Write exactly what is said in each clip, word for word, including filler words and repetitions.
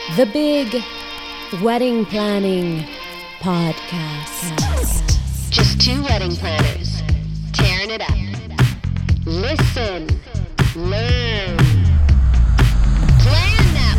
The Big Wedding Planning Podcast. Just two wedding planners tearing it up. Listen, learn, plan that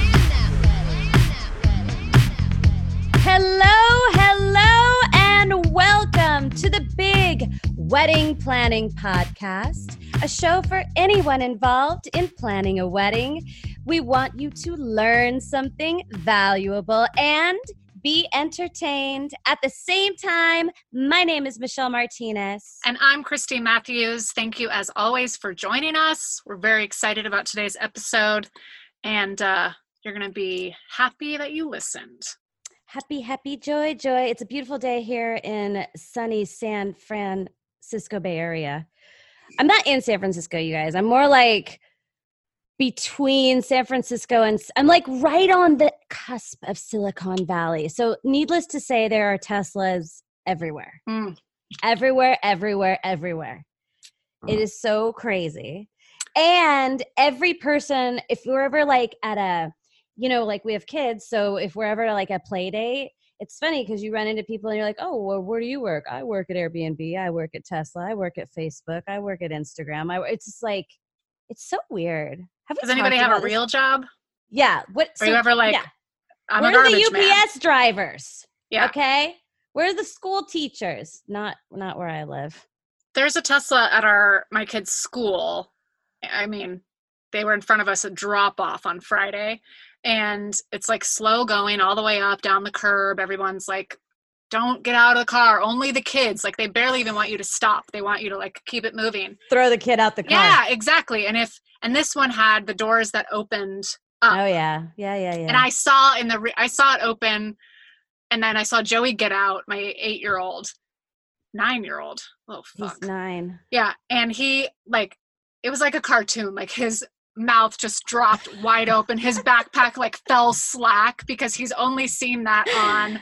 wedding. Hello, hello, and welcome to the Big Wedding Planning Podcast, a show for anyone involved in planning a wedding. We want you to learn something valuable and be entertained. At the same time, my name is Michelle Martinez. And I'm Christine Matthews. Thank you, as always, for joining us. We're very excited about today's episode, and uh, you're going to be happy that you listened. Happy, happy, joy, joy. It's a beautiful day here in sunny San Francisco Bay Area. I'm not in San Francisco, you guys. I'm more like between San Francisco and I'm like right on the cusp of Silicon Valley. So needless to say, there are Teslas everywhere, Mm. everywhere, everywhere, everywhere. It is so crazy. And every person, if we're ever like at a, you know, like we have kids. So if we're ever like a play date, it's funny because you run into people and you're like, oh, well, where do you work? I work at Airbnb. I work at Tesla. I work at Facebook. I work at Instagram. I, it's just like, it's so weird. Have we Does anybody talked have a about this? real job? Yeah. What? Are you ever like, yeah. I'm We're a garbage the U P S man? drivers. Yeah. Okay. We're the school teachers. Not not where I live. There's a Tesla at our my kid's school. I mean, they were in front of us at drop off on Friday, and it's like slow going all the way up down the curb. Everyone's like, don't get out of the car. Only the kids. Like, they barely even want you to stop. They want you to like keep it moving. Throw the kid out the car. Yeah, exactly. And if and this one had the doors that opened up. Oh yeah. Yeah, yeah, yeah. And I saw in the re- I saw it open, and then I saw Joey get out, my eight-year-old, nine-year-old. Oh fuck. He's nine. Yeah, and he like it was like a cartoon. Like his mouth just dropped wide open. His backpack like fell slack because he's only seen that on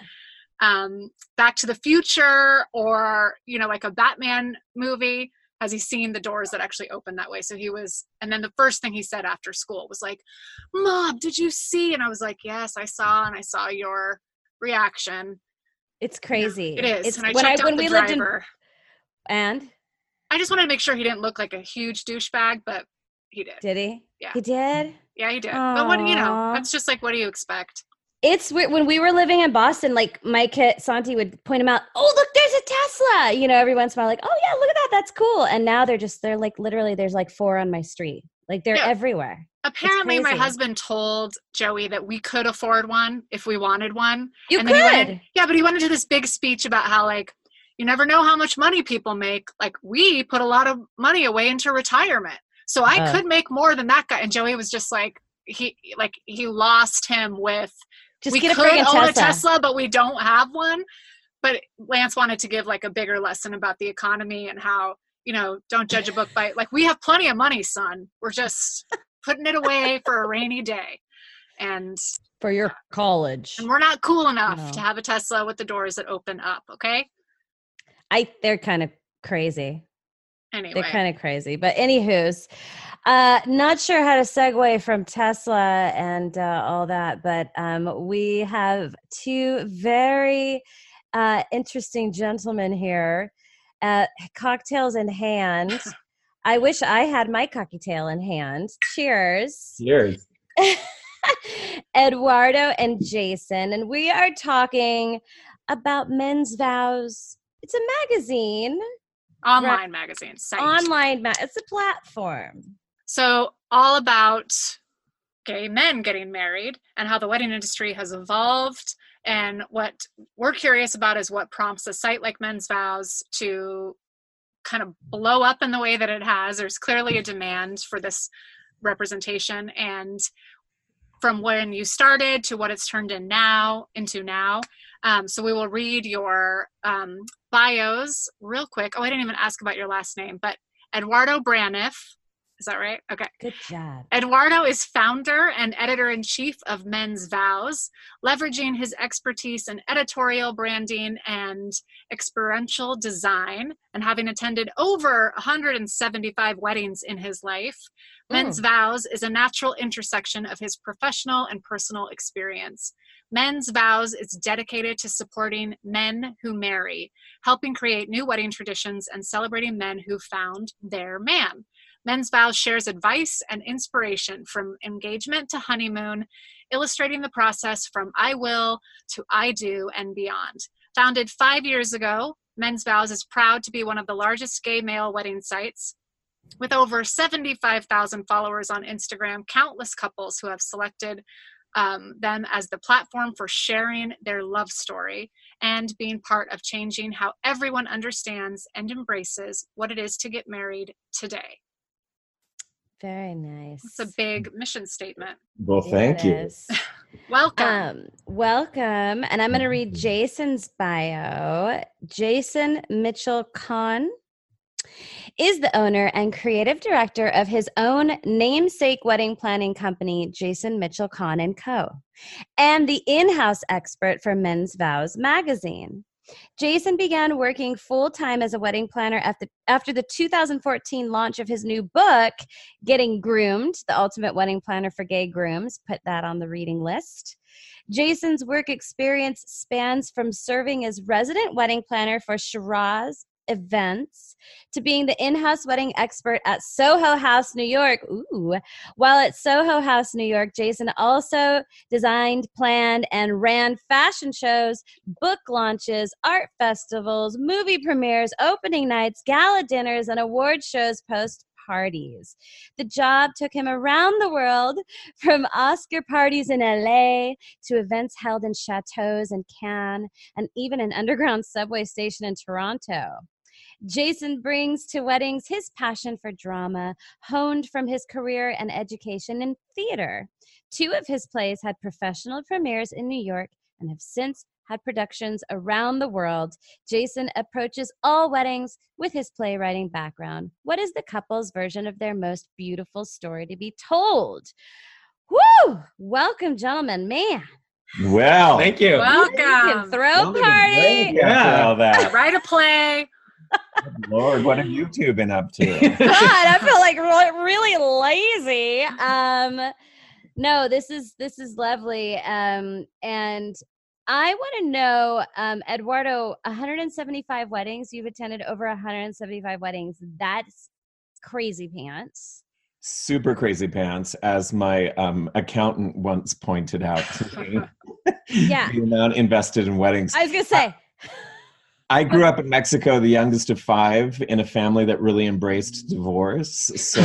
um Back to the Future or, you know, like a Batman movie. Has he seen the doors that actually open that way? So he was, and then the first thing he said after school was like, Mom, did you see? And I was like, yes, I saw, and I saw your reaction. It's crazy. It is. It's and I when I checked out when the we lived driver. in and I just wanted to make sure he didn't look like a huge douchebag, but he did. did he? Yeah. He did? Yeah, he did. But what, you know, Aw. that's just like, what do you expect? It's weird. When we were living in Boston, like my kid Santi would point him out. Oh, look, there's a Tesla. You know, every once in a while, like, oh yeah, look at that. That's cool. And now they're just, they're like, literally, there's like four on my street. Like they're Yeah. everywhere. Apparently, my crazy. husband told Joey that we could afford one if we wanted one. You and then he went could. in- yeah, but he went into this big speech about how, like, you never know how much money people make. Like, we put a lot of money away into retirement. So I Oh. could make more than that guy. And Joey was just like, he, like, he lost him with, Just we get a could friggin' own Tesla. a Tesla, but we don't have one. But Lance wanted to give like a bigger lesson about the economy and how, you know, don't judge a book by, like, we have plenty of money, son. We're just putting it away for a rainy day. And, For your college. and we're not cool enough No. to have a Tesla with the doors that open up. Okay. I they're kind of crazy. Anyway. They're kind of crazy. But anywho's, uh, not sure how to segue from Tesla and uh, all that, but um, we have two very uh, interesting gentlemen here, uh, cocktails in hand. I wish I had my cocktail in hand. Cheers. Cheers. Eduardo and Jason, and we are talking about Men's Vows. It's a magazine, Online magazine site. online. Ma- it's a platform. So all about gay men getting married and how the wedding industry has evolved. And what we're curious about is what prompts a site like Men's Vows to kind of blow up in the way that it has. There's clearly a demand for this representation. And from when you started to what it's turned in now into now. Um, so we will read your um, bios real quick. Oh, I didn't even ask about your last name, but Eduardo Braniff Is that right? Okay. Good job. Eduardo is founder and editor-in-chief of Men's Vows, leveraging his expertise in editorial branding and experiential design, and having attended over one hundred seventy-five weddings in his life. Men's Mm. Vows is a natural intersection of his professional and personal experience. Men's Vows is dedicated to supporting men who marry, helping create new wedding traditions, and celebrating men who found their man. Men's Vows shares advice and inspiration from engagement to honeymoon, illustrating the process from I will to I do and beyond. Founded five years ago, Men's Vows is proud to be one of the largest gay male wedding sites. With over seventy-five thousand followers on Instagram, countless couples who have selected um, them as the platform for sharing their love story and being part of changing how everyone understands and embraces what it is to get married today. Very nice. It's a big mission statement. Well, Yeah, thank it you. is. Welcome. Um, welcome. And I'm going to read Jason's bio. Jason Mitchell Kahn is the owner and creative director of his own namesake wedding planning company, Jason Mitchell Kahn and Co., and the in-house expert for Men's Vows magazine. Jason began working full-time as a wedding planner after, after the two thousand fourteen launch of his new book, Getting Groomed, The Ultimate Wedding Planner for Gay Grooms. Put that on the reading list. Jason's work experience spans from serving as resident wedding planner for Shiraz Events to being the in-house wedding expert at Soho House, New York. Ooh. While at Soho House, New York, Jason also designed, planned, and ran fashion shows, book launches, art festivals, movie premieres, opening nights, gala dinners, and award shows post parties. The job took him around the world, from Oscar parties in L A to events held in chateaus in Cannes and even an underground subway station in Toronto. Jason brings to weddings his passion for drama, honed from his career and education in theater. Two of his plays had professional premieres in New York and have since had productions around the world. Jason approaches all weddings with his playwriting background. What is the couple's version of their most beautiful story to be told? Woo! Welcome, gentlemen. Man, Well, Thank you. you can Welcome. throw Don't even party. break after Yeah. all that. Write a play. Lord, what have you two been up to? God, I feel like re- really lazy. Um, no, this is this is lovely. Um, and I want to know, um, Eduardo, one hundred seventy-five weddings. You've attended over one hundred seventy-five weddings. That's crazy pants. Super crazy pants, as my um, accountant once pointed out to me. Yeah. The amount invested in weddings. I was gonna say. I grew up in Mexico, the youngest of five, in a family that really embraced divorce. So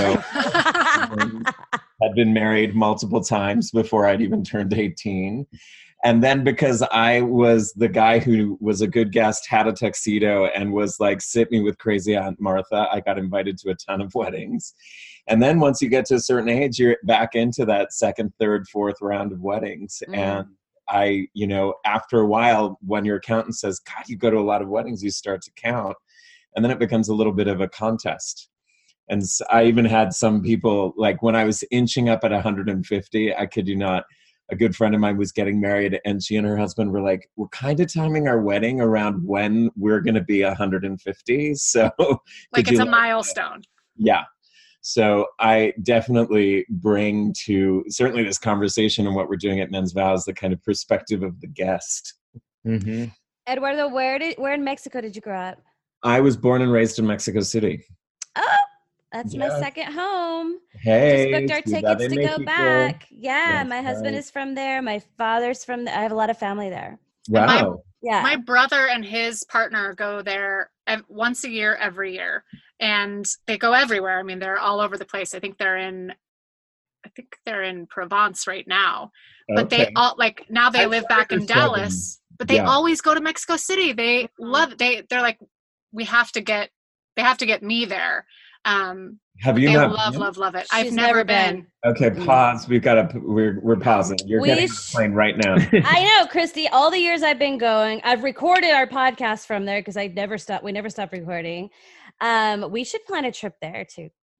um, had been married multiple times before I'd even turned eighteen. And then because I was the guy who was a good guest, had a tuxedo, and was like, sit me with crazy Aunt Martha, I got invited to a ton of weddings. And then once you get to a certain age, you're back into that second, third, fourth round of weddings. Mm. And I, you know, after a while, when your accountant says, God, you go to a lot of weddings, you start to count. And then it becomes a little bit of a contest. And so I even had some people, like when I was inching up at one hundred fifty, I kid you not, a good friend of mine was getting married, and she and her husband were like, we're kind of timing our wedding around when we're going to be one hundred fifty. So Like could it's you a let- milestone. Yeah. So I definitely bring to certainly this conversation and what we're doing at Men's Vows, the kind of perspective of the guest. Mm-hmm. Eduardo, where did where in Mexico did you grow up? I was born and raised in Mexico City. Oh, that's my Yeah. second home. Hey, Just booked our Ciudad tickets de to go Mexico. back. Yeah, That's my husband right. is from there. My father's from there. I have a lot of family there. And my- Wow. Yeah. My brother and his partner go there ev- once a year, every year, and they go everywhere. I mean, they're all over the place. I think they're in, I think they're in Provence right now. But Okay. they all like now they I've live heard back in there's seven. Dallas. But they Yeah. always go to Mexico City. They love. They they're like, we have to get. They have to get me there. Um, Have you they not love, been? love, love it. She's I've never, never been. been. Okay, pause. We've got to. We're we're pausing. You're We getting on sh- the plane right now. I know, Christy, all the years I've been going, I've recorded our podcast from there because I never stopped. We never stopped recording. Um, we should plan a trip there to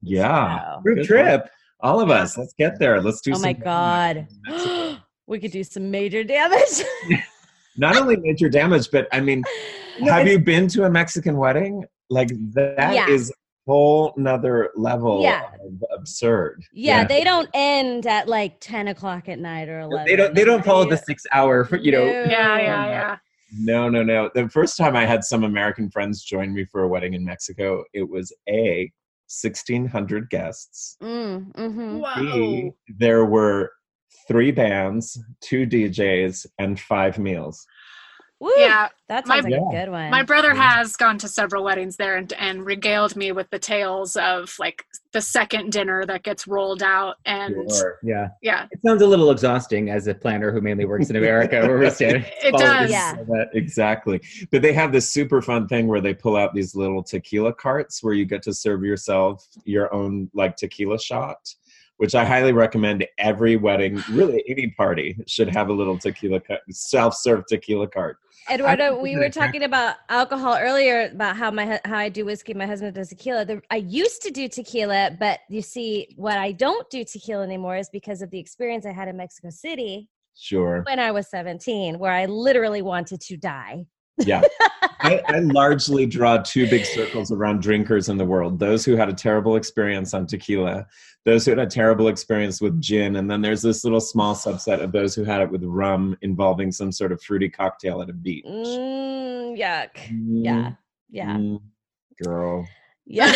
Yeah. So- Group Good trip. All of us. Let's get there. Let's do Oh some my God. We could do some major damage. Not only major damage, but I mean, No, have it's- you been to a Mexican wedding? Like that Yeah. is whole nother level Yeah. of absurd. Yeah, Yeah. they don't end at like ten o'clock at night or eleven. They don't. They don't follow the six hour. For, you know. No. Yeah, yeah, yeah. No, no, no. The first time I had some American friends join me for a wedding in Mexico, it was A, sixteen hundred guests. Mm, hmm B, there were three bands, two D Js, and five meals. Woo, Yeah, that my- sounds like Yeah. a good one. my brother has gone to several weddings there and, and regaled me with the tales of like the second dinner that gets rolled out. And Sure. Yeah. yeah, It sounds a little exhausting as a planner who mainly works in America, where we're standing. It does. Yeah. Exactly. But they have this super fun thing where they pull out these little tequila carts where you get to serve yourself your own like tequila shot, which I highly recommend. Every wedding, really any party, should have a little tequila cart, self-serve tequila cart. Eduardo, I- we were talking about alcohol earlier, about how my hu- how I do whiskey, my husband does tequila. The, I used to do tequila, but you see, what I don't do tequila anymore is because of the experience I had in Mexico City Sure. when I was seventeen, where I literally wanted to die. Yeah. I, I largely draw two big circles around drinkers in the world. Those who had a terrible experience on tequila, those who had a terrible experience with gin, and then there's this little small subset of those who had it with rum involving some sort of fruity cocktail at a beach. Mm, yuck. Mm, Yeah. Yeah. mm, girl. Yeah.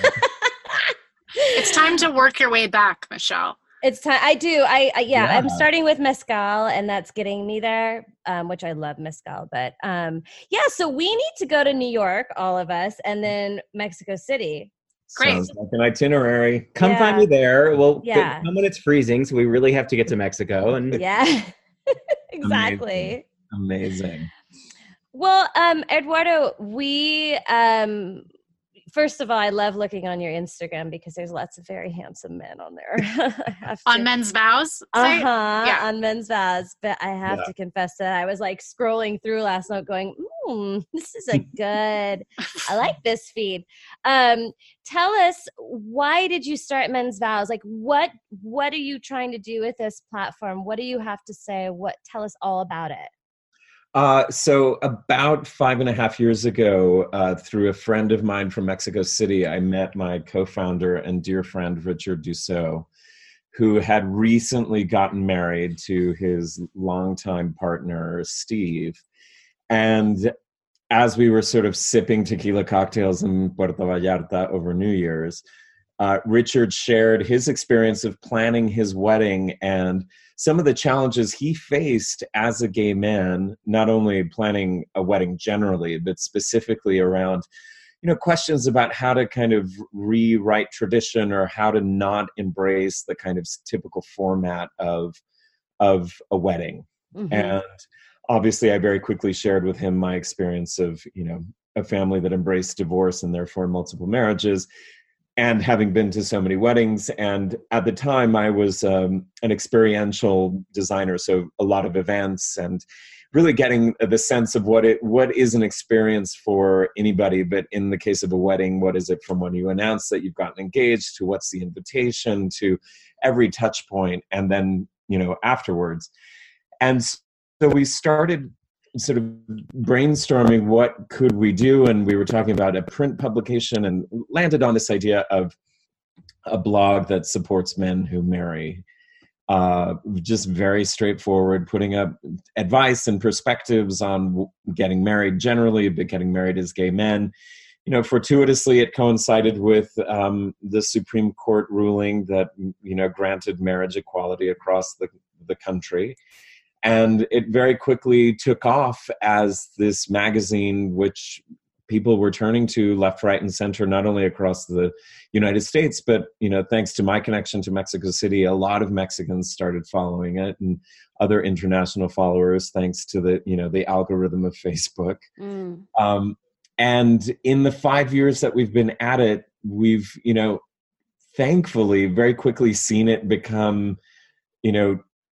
it's time to work your way back, Michelle. It's time. I do. I, I yeah, I'm Yeah. starting with mezcal, and that's getting me there. Um, which I love mezcal, but um, yeah. So we need to go to New York, all of us, and then Mexico City. Great. Sounds like an itinerary. Come Yeah. find me there. Well, Yeah. come when it's freezing, so we really have to get to Mexico. And Yeah. Exactly. Amazing. Well, um, Eduardo, we um, first of all, I love looking on your Instagram because there's lots of very handsome men on there. I have On to- Men's Vows? Uh site? huh. Yeah. On Men's Vows, but I have Yeah. to confess that I was like scrolling through last night, going, "Hmm, this is a good. I like this feed." Um, tell us, why did you start Men's Vows? Like, what what are you trying to do with this platform? What do you have to say? What tell us all about it? Uh, so about five and a half years ago, uh, through a friend of mine from Mexico City, I met my co-founder and dear friend, Richard Dussault, who had recently gotten married to his longtime partner, Steve. And as we were sort of sipping tequila cocktails in Puerto Vallarta over New Year's, uh, Richard shared his experience of planning his wedding and some of the challenges he faced as a gay man, not only planning a wedding generally, but specifically around, you know, questions about how to kind of rewrite tradition or how to not embrace the kind of typical format of, of a wedding. Mhm. And obviously I very quickly shared with him my experience of, you know, a family that embraced divorce and therefore multiple marriages, and having been to so many weddings. And at the time I was um, an experiential designer, so a lot of events and really getting the sense of what it what is an experience for anybody. But in the case of a wedding, what is it from when you announce that you've gotten engaged to what's the invitation to every touch point, and then, you know, afterwards. And so we started sort of brainstorming what could we do, and we were talking about a print publication and landed on this idea of a blog that supports men who marry. Uh, just very straightforward, putting up advice and perspectives on w- getting married generally, but getting married as gay men. You know, fortuitously, it coincided with um, the Supreme Court ruling that, you know, granted marriage equality across the, the country. And it very quickly took off as this magazine, which people were turning to left, right, and center, not only across the United States, but, you know, thanks to my connection to Mexico City, a lot of Mexicans started following it, and other international followers, thanks to the, you know, the algorithm of Facebook. Mm. Um, and in the five years that we've been at it, we've, you know, thankfully very quickly seen it become, you know,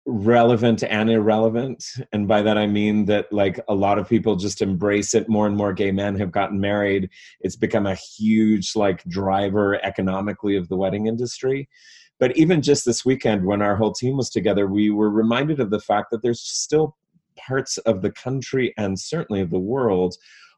relevant and irrelevant. And by that, I mean that like a lot of people just embrace it. More and more gay men have gotten married. It's become a huge like driver economically of the wedding industry. But even just this weekend when our whole team was together, we were reminded of the fact that there's still parts of the country and certainly of the world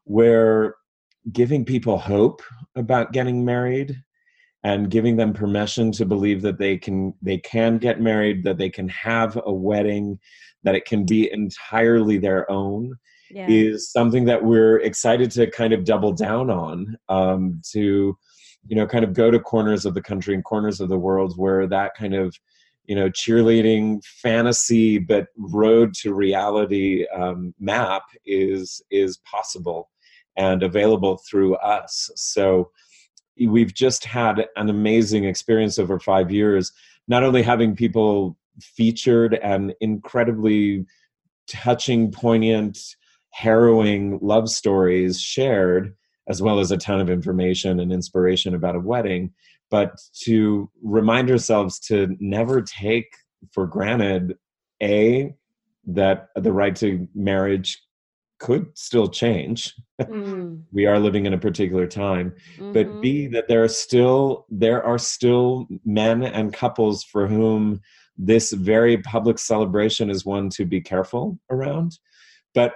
where giving people hope about getting married and giving them permission to believe that they can they can get married, that they can have a wedding, that it can be entirely their own, yeah. is something that we're excited to kind of double down on, um, to, you know, kind of go to corners of the country and corners of the world where that kind of, you know, cheerleading fantasy but road to reality um, map is is possible and available through us. So we've just had an amazing experience over five years, not only having people featured and incredibly touching, poignant, harrowing love stories shared, as well as a ton of information and inspiration about a wedding, but to remind ourselves to never take for granted, A, that the right to marriage could still change. Mm. We are living in a particular time, mm-hmm. but B, that there are still there are still men and couples for whom this very public celebration is one to be careful around. But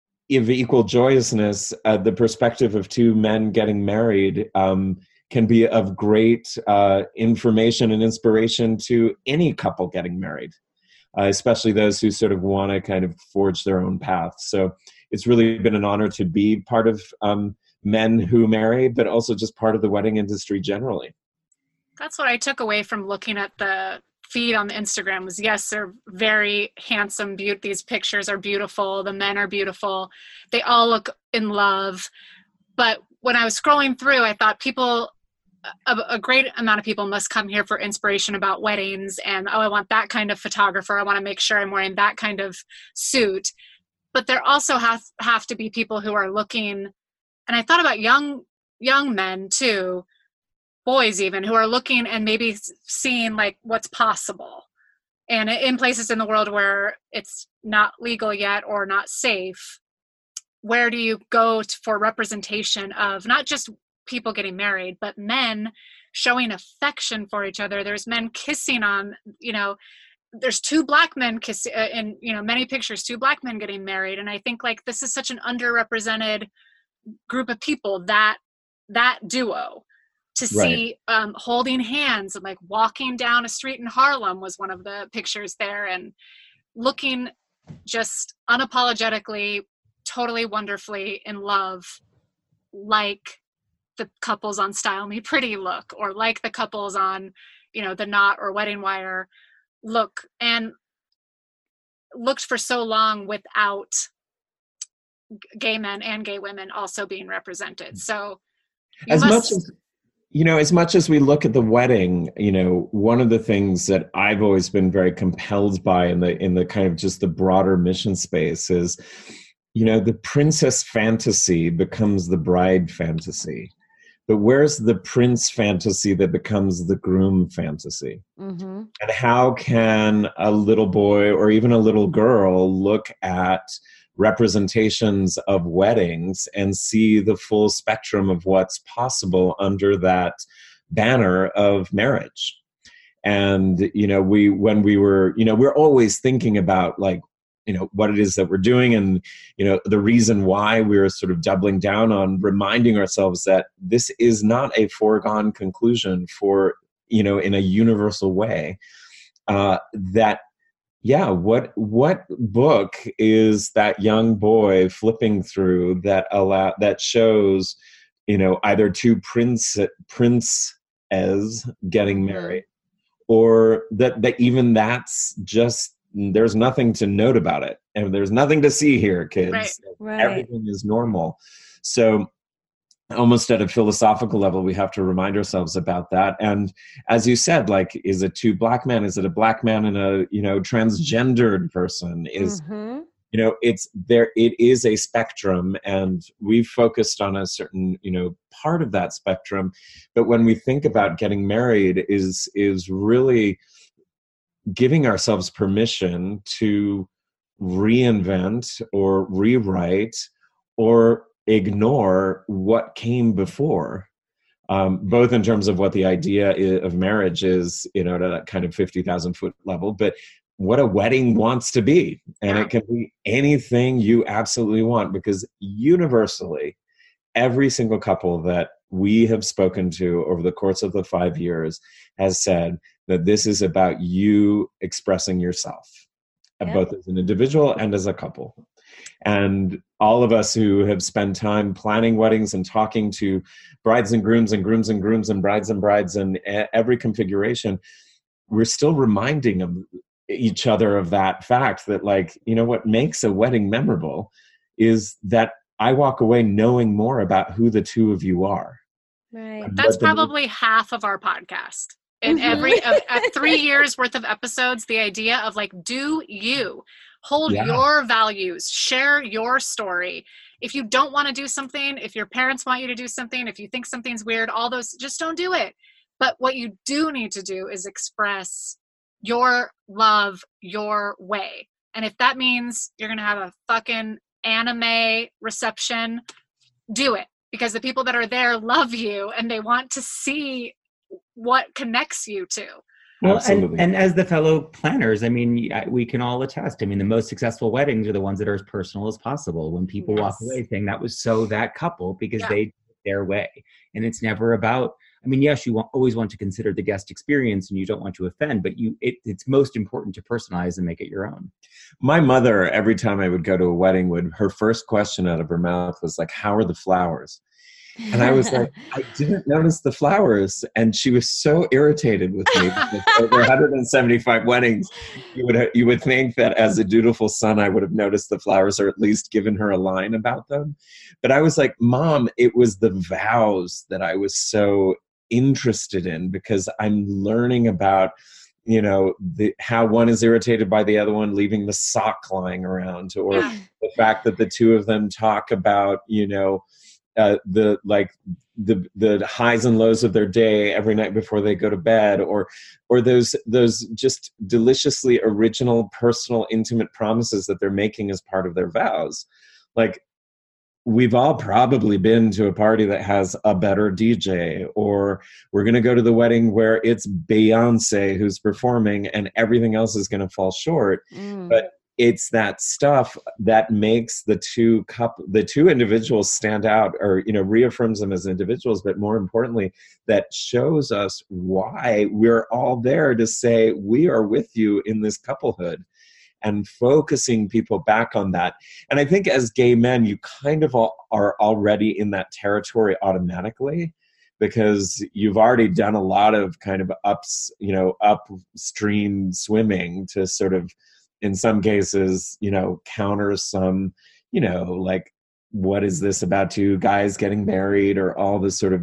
of equal joyousness, uh, the perspective of two men getting married um, can be of great uh, information and inspiration to any couple getting married, uh, especially those who sort of want to kind of forge their own path. So it's really been an honor to be part of um, Men Who Marry, but also just part of the wedding industry generally. That's what I took away from looking at the feed on the Instagram was, yes, they're very handsome. Be- these pictures are beautiful. The men are beautiful. They all look in love. But when I was scrolling through, I thought people, a, a great amount of people must come here for inspiration about weddings. And, oh, I want that kind of photographer. I want to make sure I'm wearing that kind of suit. But there also have, have to be people who are looking, and I thought about young young men too, boys even, who are looking and maybe seeing like what's possible. And in places in the world where it's not legal yet or not safe, where do you go to, for representation of not just people getting married, but men showing affection for each other? There's men kissing on, you know, there's two black men kiss uh, in, you know, many pictures, two black men getting married. And I think like this is such an underrepresented group of people, that, that duo to see right. um, holding hands and like walking down a street in Harlem was one of the pictures there, and looking just unapologetically, totally wonderfully in love, like the couples on Style Me Pretty look, or like the couples on, you know, The Knot or Wedding Wire look, and looked for so long without gay men and gay women also being represented. So as must... much as you know, as much as we look at the wedding, you know, one of the things that I've always been very compelled by in the in the kind of just the broader mission space is, you know, the princess fantasy becomes the bride fantasy. But where's the prince fantasy that becomes the groom fantasy? Mm-hmm. And how can a little boy or even a little girl look at representations of weddings and see the full spectrum of what's possible under that banner of marriage? And, you know, we, when we were, you know, we're always thinking about like, you know, what it is that we're doing. And, you know, the reason why we're sort of doubling down on reminding ourselves that this is not a foregone conclusion for, you know, in a universal way, uh, that, yeah, what, what book is that young boy flipping through that allow, that shows, you know, either two prince, princes getting married, or that, that even that's just, there's nothing to note about it, and there's nothing to see here, kids. Right. Right. Everything is normal. So almost at a philosophical level, we have to remind ourselves about that. And as you said, like, is it two black men? Is it a black man and a, you know, transgendered person? Is, mm-hmm. you know, it's there, it is a spectrum, and we've focused on a certain, you know, part of that spectrum. But when we think about getting married is, is really giving ourselves permission to reinvent or rewrite or ignore what came before, um, both in terms of what the idea i- of marriage is, you know, to that kind of fifty thousand foot level, but what a wedding wants to be. And Yeah. it can be anything you absolutely want, because universally, every single couple that we have spoken to over the course of the five years has said that this is about you expressing yourself, uh, Yep. both as an individual and as a couple. And all of us who have spent time planning weddings and talking to brides and grooms and grooms and grooms and brides and brides and e- every configuration, we're still reminding them, each other of that fact that, like, you know, what makes a wedding memorable is that I walk away knowing more about who the two of you are. Right. And That's what the- probably half of our podcast. In Mhm. every of, at three years worth of episodes, the idea of like, do you hold Yeah. your values, share your story. If you don't want to do something, if your parents want you to do something, if you think something's weird, all those, just don't do it. But what you do need to do is express your love your way. And if that means you're going to have a fucking anime reception, do it, because the people that are there love you and they want to see what connects you to. Well, and, Absolutely. and as the fellow planners, I mean, I- we can all attest. I mean, the most successful weddings are the ones that are as personal as possible. When people walk Yes. away saying that was so that couple because Yeah. they did it their way, and it's never about. I mean, yes, you want, always want to consider the guest experience, and you don't want to offend, but you, it, it's most important to personalize and make it your own. My mother, every time I would go to a wedding, would her first question out of her mouth was like, "How are the flowers?" And I was like, I didn't notice the flowers. And she was so irritated with me. Because over one hundred seventy-five weddings, you would you would think that as a dutiful son, I would have noticed the flowers or at least given her a line about them. But I was like, Mom, it was the vows that I was so interested in, because I'm learning about, you know, the, how one is irritated by the other one leaving the sock lying around, or Yeah. the fact that the two of them talk about, you know, uh, the like the the highs and lows of their day every night before they go to bed, or or those those just deliciously original, personal, intimate promises that they're making as part of their vows. Like, we've all probably been to a party that has a better D J, or we're going to go to the wedding where it's Beyonce who's performing and everything else is going to fall short. Mm. But it's that stuff that makes the two couple, the two individuals stand out, or, you know, reaffirms them as individuals, but more importantly, that shows us why we're all there to say we are with you in this couplehood, and focusing people back on that. And I think as gay men, you kind of all are already in that territory automatically, because you've already done a lot of kind of ups, you know, upstream swimming to sort of, in some cases, you know, counter some, you know, like, what is this about two guys getting married, or all this sort of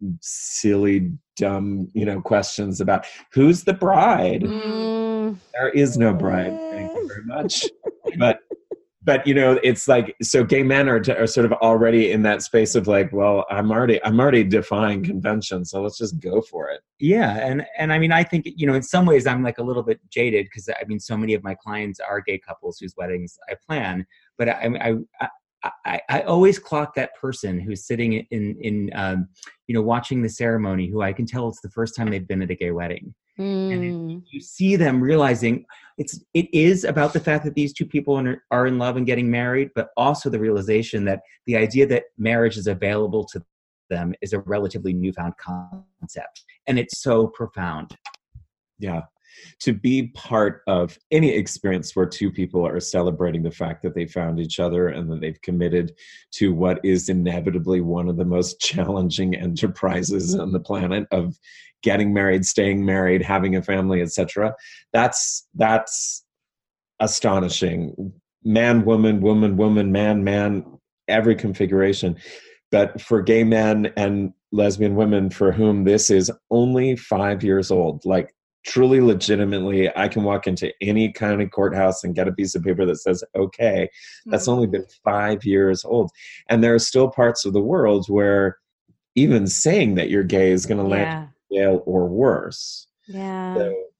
silly, dumb, you know, questions about who's the bride. Mm. There is no bride. Thank you very much. But, but you know, it's like, so gay men are, are sort of already in that space of like, well, I'm already, I'm already defying convention, so let's just go for it. Yeah, and and I mean, I think, you know, in some ways I'm like a little bit jaded, because I mean, so many of my clients are gay couples whose weddings I plan, but I I I, I, I always clock that person who's sitting in in um, you know, watching the ceremony, who I can tell it's the first time they've been at a gay wedding. And Mm. it, you see them realizing it's it is about the fact that these two people are, are in love and getting married, but also the realization that the idea that marriage is available to them is a relatively newfound concept, and it's so profound. Yeah. To be part of any experience where two people are celebrating the fact that they found each other and that they've committed to what is inevitably one of the most challenging enterprises on the planet of getting married, staying married, having a family, et cetera. That's, that's astonishing. Man, woman, woman, woman, man, man, every configuration. But for gay men and lesbian women for whom this is only five years old, like, truly, legitimately, I can walk into any county courthouse and get a piece of paper that says, okay, that's only been five years old. And there are still parts of the world where even saying that you're gay is going to land Yeah. you in jail or worse. Yeah. So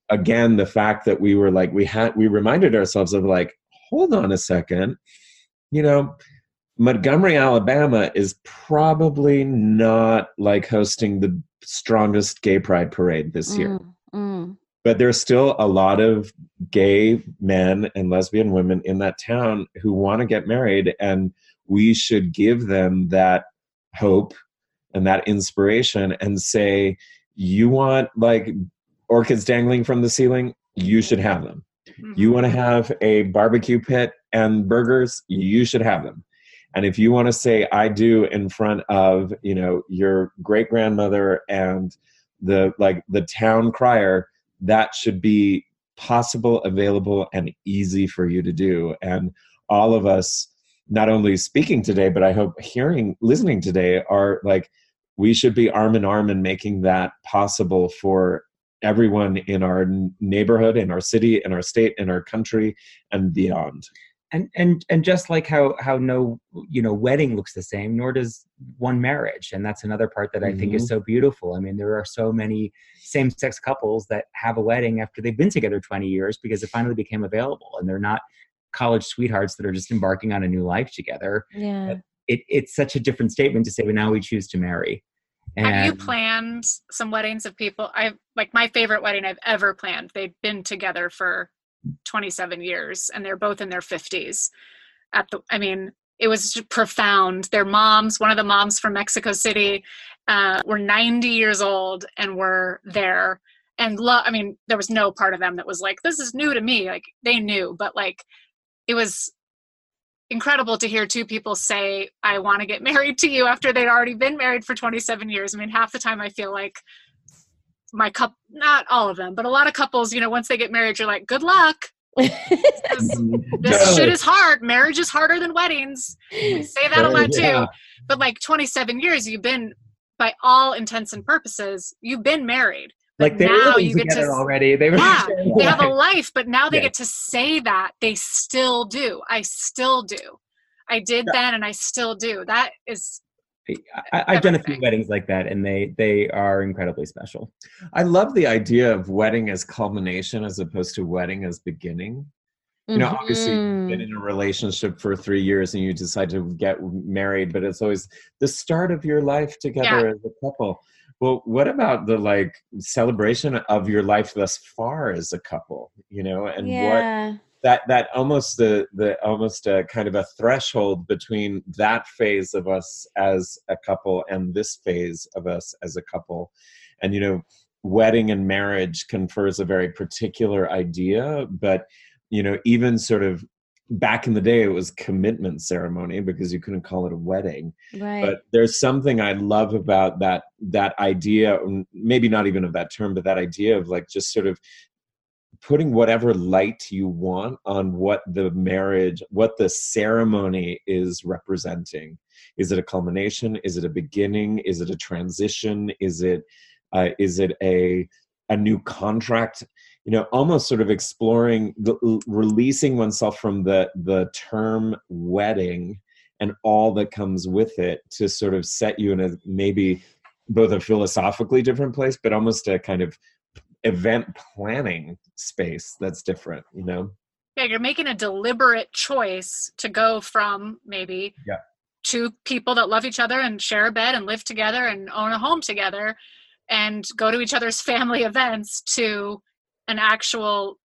again, the fact that we were like, we had, we reminded ourselves of like, hold on a second, you know, Montgomery, Alabama is probably not like hosting the strongest gay pride parade this year. Mm, mm. But there's still a lot of gay men and lesbian women in that town who want to get married, and we should give them that hope and that inspiration and say, you want like orchids dangling from the ceiling? You should have them. Mm-hmm. You want to have a barbecue pit and burgers? You should have them. And if you want to say I do in front of, you know, your great grandmother and the like the town crier, that should be possible, available, and easy for you to do. And all of us, not only speaking today, but I hope hearing, listening today, are like, we should be arm in arm in making that possible for everyone in our neighborhood, in our city, in our state, in our country, and beyond. And and and just like how how no you know wedding looks the same, nor does one marriage, and that's another part that I mm-hmm. think is so beautiful. I mean, there are so many same-sex couples that have a wedding after they've been together twenty years because it finally became available, and they're not college sweethearts that are just embarking on a new life together. Yeah, it it's such a different statement to say, but now we choose to marry. And have you planned some weddings of people? I like my favorite wedding I've ever planned. They've been together for twenty-seven years and they're both in their fifties at the I mean it was profound. Their moms, one of the moms from Mexico City, uh were ninety years old and were there, and lo- I mean there was no part of them that was like, this is new to me. Like they knew, but like it was incredible to hear two people say, I want to get married to you after they'd already been married for twenty-seven years. I mean, half the time I feel like my couple, not all of them, but a lot of couples, you know, once they get married, you're like, good luck. this this shit is hard. Marriage is harder than weddings. We say that a lot too. Yeah. But like twenty-seven years, you've been, by all intents and purposes, you've been married. But like they now were you get together to, already. They were yeah, they have a life, but now they yeah. get to say that. They still do. I still do. I did yeah. then, and I still do. That is. I, I've done a few weddings like that, and they they are incredibly special. I love the idea of wedding as culmination as opposed to wedding as beginning. Mm-hmm. You know, obviously you've been in a relationship for three years and you decide to get married, but it's always the start of your life together yeah. as a couple. Well, what about the like celebration of your life thus far as a couple, you know, and yeah. what that, that almost the, the almost a kind of a threshold between that phase of us as a couple and this phase of us as a couple. And, you know, wedding and marriage confers a very particular idea, but, you know, even sort of back in the day, it was commitment ceremony because you couldn't call it a wedding. Right. But there's something I love about that, that idea, maybe not even of that term, but that idea of like just sort of putting whatever light you want on what the marriage, what the ceremony is representing. Is it a culmination? Is it a beginning? Is it a transition? Is it, uh, is it a, a new contract? You know, almost sort of exploring, the, releasing oneself from the the term wedding and all that comes with it to sort of set you in a maybe both a philosophically different place, but almost a kind of event planning space that's different, you know? Yeah, you're making a deliberate choice to go from maybe yeah. two people that love each other and share a bed and live together and own a home together and go to each other's family events to an actual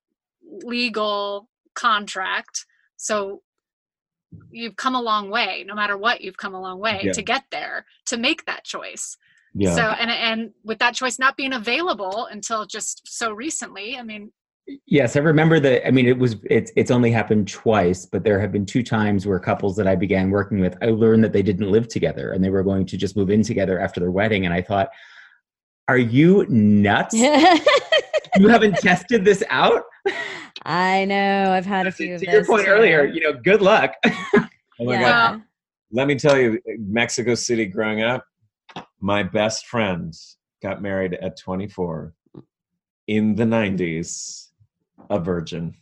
legal contract. So you've come a long way. No matter what, you've come a long way yeah. to get there, to make that choice. Yeah. So, and, and with that choice not being available until just so recently, I mean. Yes, I remember that. I mean, it was, it's, it's only happened twice, but there have been two times where couples that I began working with, I learned that they didn't live together and they were going to just move in together after their wedding. And I thought, are you nuts? You haven't tested this out? I know. I've had a few. To your point too. Earlier, you know, good luck. Oh my yeah. God. Let me tell you, Mexico City growing up, my best friend got married at twenty-four in the nineties, a virgin.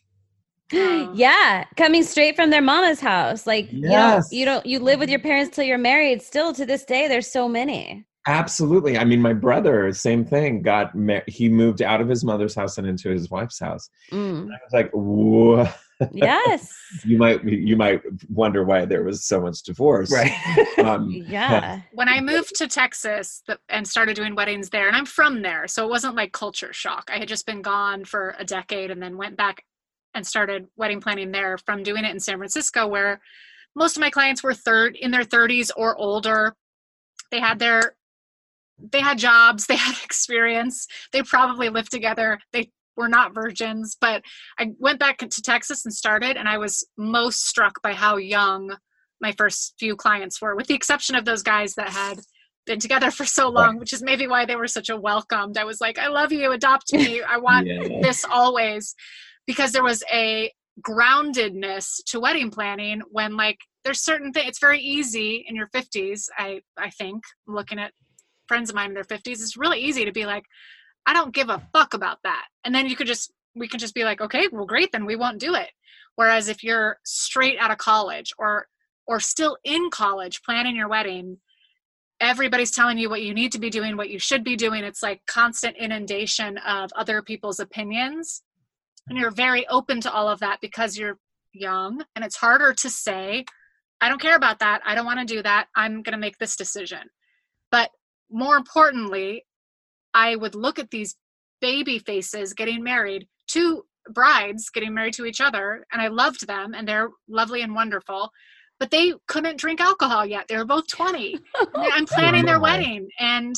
Yeah, coming straight from their mama's house. Like, yes. you don't, you don't, you live with your parents till you're married. Still to this day, there's so many. Absolutely. I mean, my brother, same thing. Got ma- he moved out of his mother's house and into his wife's house. Mm. And I was like, whoa. Yes. you might you might wonder why there was so much divorce. Right. Um, Yeah. When I moved to Texas th- and started doing weddings there, and I'm from there, so it wasn't like culture shock. I had just been gone for a decade and then went back and started wedding planning there from doing it in San Francisco, where most of my clients were third in their thirties or older. They had their they had jobs, they had experience, they probably lived together. They were not virgins, but I went back to Texas and started, and I was most struck by how young my first few clients were, with the exception of those guys that had been together for so long, which is maybe why they were such a welcomed. I was like, I love you, adopt me. I want Yeah. this always, because there was a groundedness to wedding planning when, like, there's certain things, it's very easy in your fifties. I, I think looking at friends of mine in their fifties, it's really easy to be like, I don't give a fuck about that. And then you could just, we could just be like, okay, well, great, then we won't do it. Whereas if you're straight out of college or, or still in college planning your wedding, everybody's telling you what you need to be doing, what you should be doing. It's like constant inundation of other people's opinions. And you're very open to all of that because you're young, and it's harder to say, I don't care about that. I don't want to do that. I'm going to make this decision. But more importantly, I would look at these baby faces getting married, two brides getting married to each other, and I loved them, and they're lovely and wonderful, but they couldn't drink alcohol yet. They were both twenty. I'm planning their wedding, and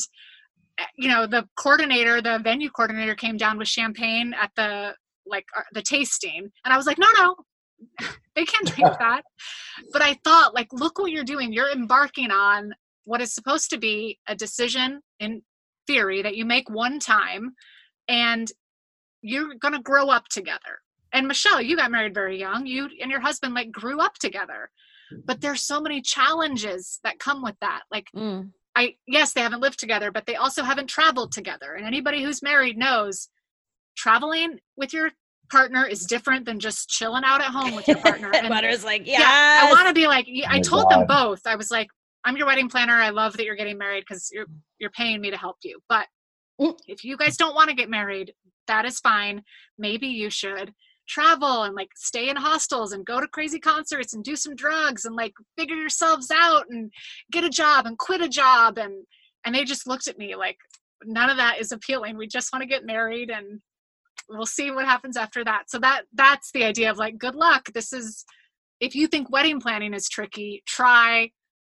you know, the coordinator, the venue coordinator came down with champagne at the like uh, the tasting, and I was like, no, no, they can't drink that. But I thought, like, look what you're doing. You're embarking on what is supposed to be a decision in theory that you make one time, and you're going to grow up together. And Michelle, you got married very young. You and your husband like grew up together. But there's so many challenges that come with that. Like, Mm. I, yes, they haven't lived together, but they also haven't traveled together. And anybody who's married knows traveling with your partner is different than just chilling out at home with your partner. And Butter's like, yeah, yes. I want to be like, I my told them God. both. I was like, I'm your wedding planner. I love that you're getting married because you're, you're paying me to help you. But Mm. if you guys don't want to get married, that is fine. Maybe you should travel and like stay in hostels and go to crazy concerts and do some drugs and like figure yourselves out and get a job and quit a job. And, and they just looked at me like, none of that is appealing. We just want to get married and we'll see what happens after that. So that, that's the idea of like, good luck. This is, if you think wedding planning is tricky, try,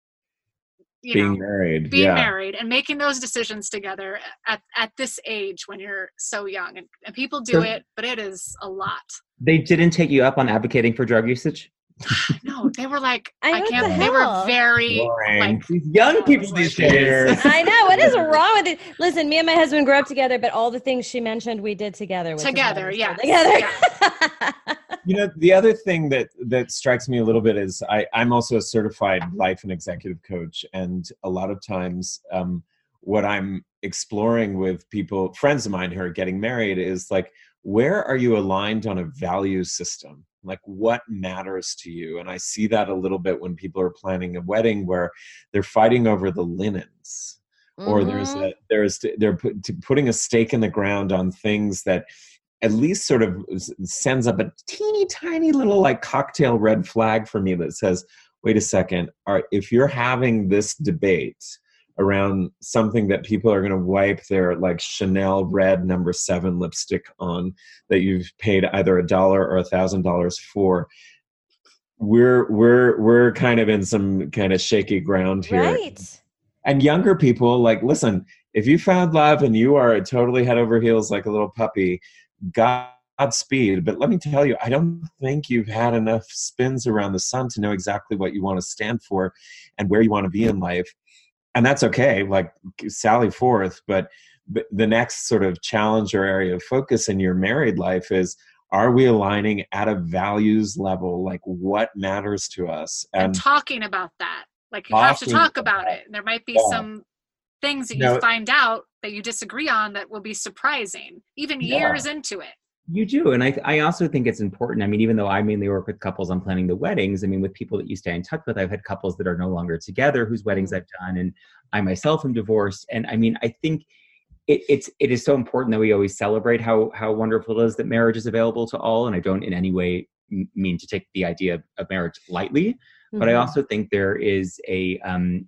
you being know, married. being yeah. married and making those decisions together at, at this age when you're so young. And, and people do So- it, but it is a lot. They didn't take you up on advocating for drug usage? No, they were like, I I, know, what can't, the they were hell? very Boring. like, These young people these days. I know. What is wrong with it? Listen, me and my husband grew up together, but all the things she mentioned, we did together. Which is why Together, we're still yes. Together. You know, the other thing that that strikes me a little bit is I, I'm also a certified life and executive coach, and a lot of times um, what I'm exploring with people, friends of mine who are getting married, is like, where are you aligned on a value system? Like, what matters to you? And I see that a little bit when people are planning a wedding where they're fighting over the linens, or there's Mhm. a there's they're put, to putting a stake in the ground on things that at least sort of sends up a teeny tiny little like cocktail red flag for me that says, wait a second, are, if you're having this debate around something that people are going to wipe their like Chanel red number seven lipstick on that you've paid either a dollar or a thousand dollars for, we're we're we're kind of in some kind of shaky ground here. Right. And younger people, like, listen, if you found love and you are totally head over heels like a little puppy, Godspeed. But let me tell you, I don't think you've had enough spins around the sun to know exactly what you want to stand for and where you want to be in life. And that's okay, like sally forth. But but the next sort of challenge or area of focus in your married life is, are we aligning at a values level? Like, what matters to us? and talking about that. Like, you have to Talking talk about about it. And there might be Yeah. some things that No. you find out that you disagree on that will be surprising, even Yeah. years into it. You do. And I, I also think it's important. I mean, even though I mainly work with couples on planning the weddings, I mean, with people that you stay in touch with, I've had couples that are no longer together whose weddings I've done, and I myself am divorced. And I mean, I think it, it's, it is so important that we always celebrate how, how wonderful it is that marriage is available to all. And I don't in any way m- mean to take the idea of, of marriage lightly, mm-hmm. but I also think there is a, um,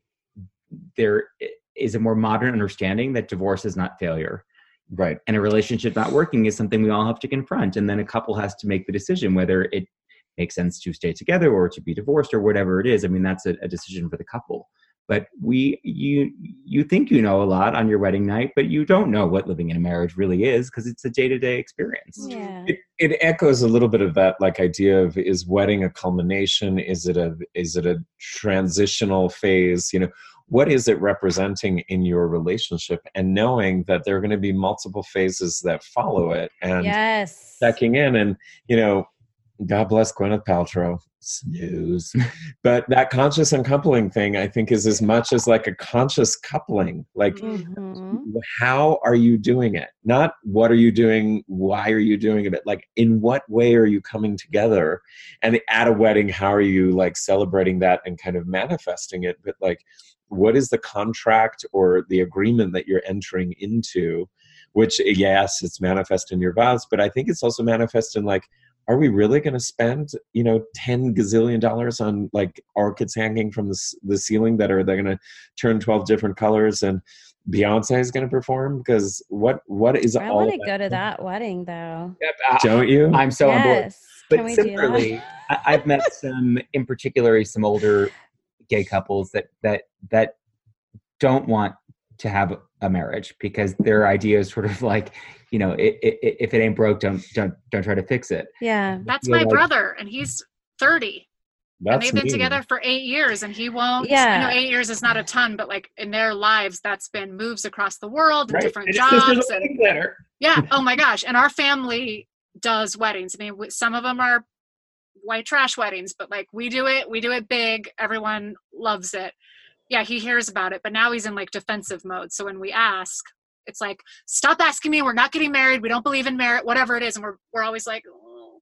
there is a more modern understanding that divorce is not failure. Right. And a relationship not working is something we all have to confront. And then a couple has to make the decision whether it makes sense to stay together or to be divorced or whatever it is. I mean, that's a, a decision for the couple. But we, you, you think you know a lot on your wedding night, but you don't know what living in a marriage really is because it's a day-to-day experience. Yeah. It, it echoes a little bit of that, like, idea of, is wedding a culmination? Is it a, is it a transitional phase? You know, what is it representing in your relationship, and knowing that there are going to be multiple phases that follow it, and yes. checking in. And, you know, God bless Gwyneth Paltrow, snooze. But that conscious uncoupling thing, I think, is as much as like a conscious coupling. Like, Mm-hmm. how are you doing it? Not what are you doing? Why are you doing it? Like, in what way are you coming together? And at a wedding, how are you like celebrating that and kind of manifesting it? But like, what is the contract or the agreement that you're entering into? Which, yes, it's manifest in your vows, but I think it's also manifest in like, are we really going to spend, you know, ten gazillion dollars on like orchids hanging from the, the ceiling that are, they're going to turn twelve different colors, and Beyonce is going to perform? Because what, what is I all want to that? go to that wedding though. Don't you? I'm so on board. Yes. But Can we do similarly, that? I, I've met some, in particular, some older gay couples that that that don't want to have a marriage because their idea is sort of like, you know, it, it, if it ain't broke, don't don't don't try to fix it. Yeah. That's You're my like- brother, and he's thirty. And That's they've been me. together for eight years, and he won't. Yeah. I know eight years is not a ton, but like in their lives, that's been moves across the world and Right. different And his sister's jobs. a And wedding planner. yeah, oh my gosh. And our family does weddings. I mean, we- some of them are white trash weddings, but like we do it, we do it big. Everyone loves it. Yeah, he hears about it, but now he's in like defensive mode. So when we ask, it's like, stop asking me. We're not getting married. We don't believe in merit, whatever it is. And we're we're always like, oh,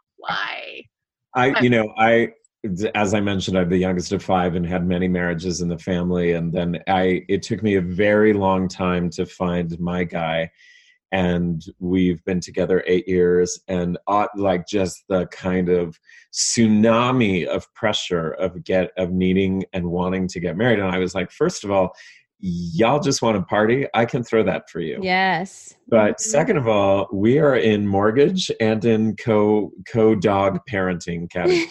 why? I, you know, I, as I mentioned, I'm the youngest of five and had many marriages in the family. And then I, it took me a very long time to find my guy. And we've been together eight years and uh, like just the kind of tsunami of pressure of get, of needing and wanting to get married. And I was like, first of all, y'all just want to party? I can throw that for you. Yes. But second of all, we are in mortgage and in co co dog parenting category.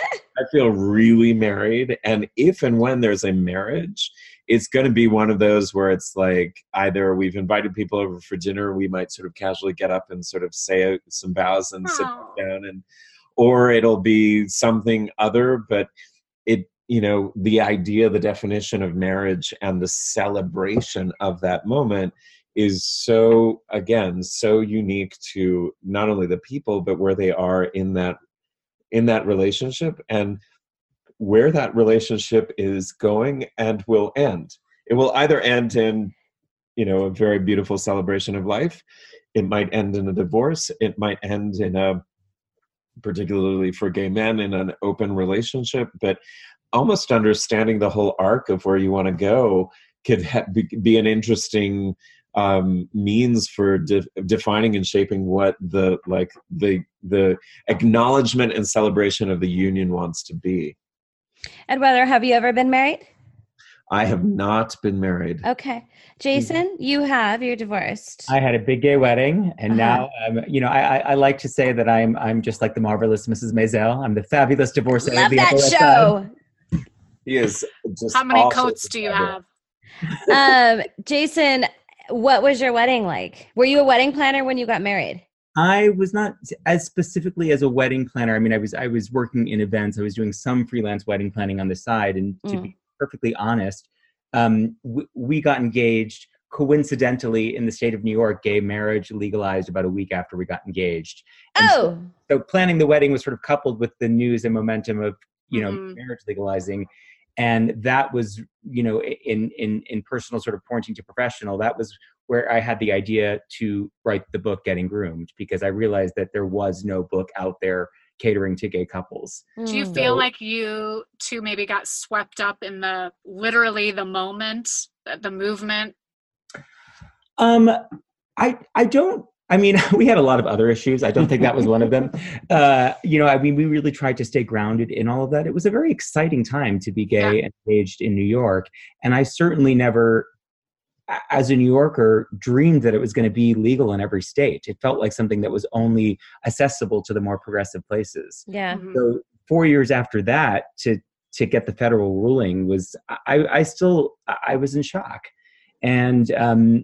I feel really married. And if and when there's a marriage, it's going to be one of those where it's like either we've invited people over for dinner, we might sort of casually get up and sort of say some vows and sit Aw. down, and or it'll be something other. But it, you know, the idea, the definition of marriage and the celebration of that moment is so, again, so unique to not only the people, but where they are in that in that relationship and where that relationship is going and will end. It will either end in, you know, a very beautiful celebration of life. It might end in a divorce. It might end in a, particularly for gay men, in an open relationship. But almost understanding the whole arc of where you want to go could ha- be, be an interesting um, means for de- defining and shaping what the like the the acknowledgement and celebration of the union wants to be. Ed Weather, have you ever been married? I have not been married. Okay. Jason, you have. You're divorced. I had a big gay wedding, and Uh-huh. now, um, you know, I, I, I like to say that I'm I'm just like the marvelous Missus Maisel. I'm the fabulous divorcee. Love of the that Upper West Side. show. He is just How many also coats do you fabulous. have? um, Jason, what was your wedding like? Were you a wedding planner when you got married? I was not as specifically as a wedding planner. I mean, I was I was working in events. I was doing some freelance wedding planning on the side. And to Mm. be perfectly honest, um, we, we got engaged coincidentally in the state of New York. Gay marriage legalized about a week after we got engaged. And so- Oh, so planning the wedding was sort of coupled with the news and momentum of, you know, Mhm. marriage legalizing. And that was, you know, in, in, in personal sort of pointing to professional, that was where I had the idea to write the book Getting Groomed, because I realized that there was no book out there catering to gay couples. Do you Mm. feel So- like you two maybe got swept up in the literally the moment, the the movement? Um, I I don't. I mean, we had a lot of other issues. I don't think that was one of them. Uh, you know, I mean, we really tried to stay grounded in all of that. It was a very exciting time to be gay and engaged in New York, and I certainly never, a- as a New Yorker, dreamed that it was going to be legal in every state. It felt like something that was only accessible to the more progressive places. Yeah. Mhm. So four years after that, to to get the federal ruling was, I, I still, I was in shock. And, um,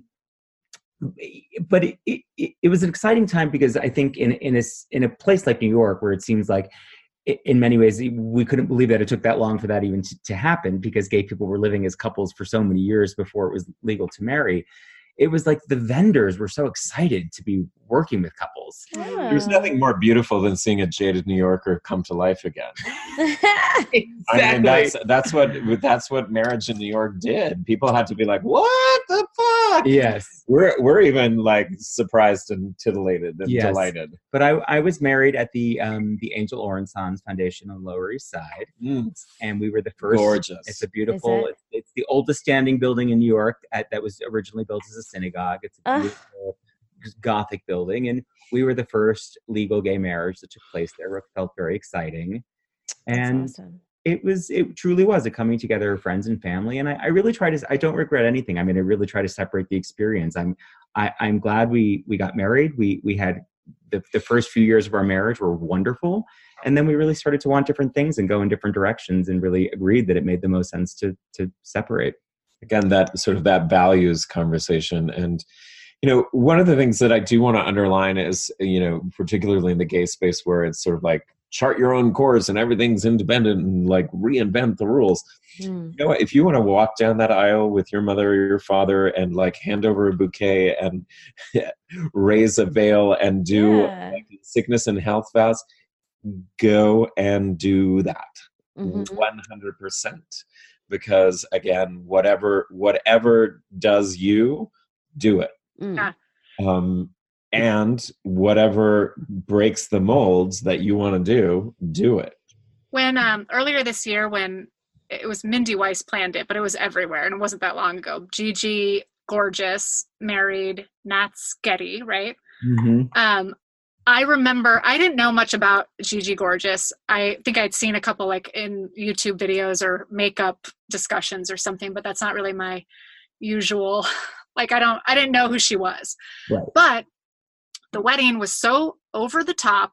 but it, it, it was an exciting time because I think in, in a, s- in a place like New York, where it seems like i- in many ways, we couldn't believe that it took that long for that even to, to happen, because gay people were living as couples for so many years before it was legal to marry. It was like the vendors were so excited to be working with couples. There's nothing more beautiful than seeing a jaded New Yorker come to life again. Exactly. I mean, that's that's what that's what marriage in New York did. People had to be like, "What the fuck?" Yes. We're we're even like surprised and titillated and Yes. delighted. But I, I was married at the um, the Angel Oren Sons Foundation on the Lower East Side, Mm, and we were the first. gorgeous. It's a beautiful. it? It's, it's the oldest standing building in New York at, that was originally built as a synagogue. It's a Ah. beautiful Gothic building, and we were the first legal gay marriage that took place there. It felt very exciting, and That's awesome. it was it truly was a coming together of friends and family. And I, I really try to I don't regret anything. I mean, I really try to separate the experience. I'm I, I'm glad we we got married. We we had the, the first few years of our marriage were wonderful. And then we really started to want different things and go in different directions, and really agreed that it made the most sense to to separate. Again, that sort of that values conversation. And you know, one of the things that I do want to underline is, you know, particularly in the gay space where it's sort of like chart your own course and everything's independent and like reinvent the rules. Mm. You know what? If you want to walk down that aisle with your mother or your father and like hand over a bouquet and raise a veil and do Yeah. like, sickness and health vows, go and do that. Mhm. one hundred percent. Because again, whatever whatever does you, do it. Mm. Yeah. Um, and whatever breaks the molds that you want to do, do it. When um, earlier this year, when it was Mindy Weiss planned it, but it was everywhere, and it wasn't that long ago. Gigi Gorgeous married Nat Sketty, right? Mm-hmm. Um, I remember I didn't know much about Gigi Gorgeous. I think I'd seen a couple like in YouTube videos or makeup discussions or something, but that's not really my usual. Like I don't, I didn't know who she was. Right. But the wedding was so over the top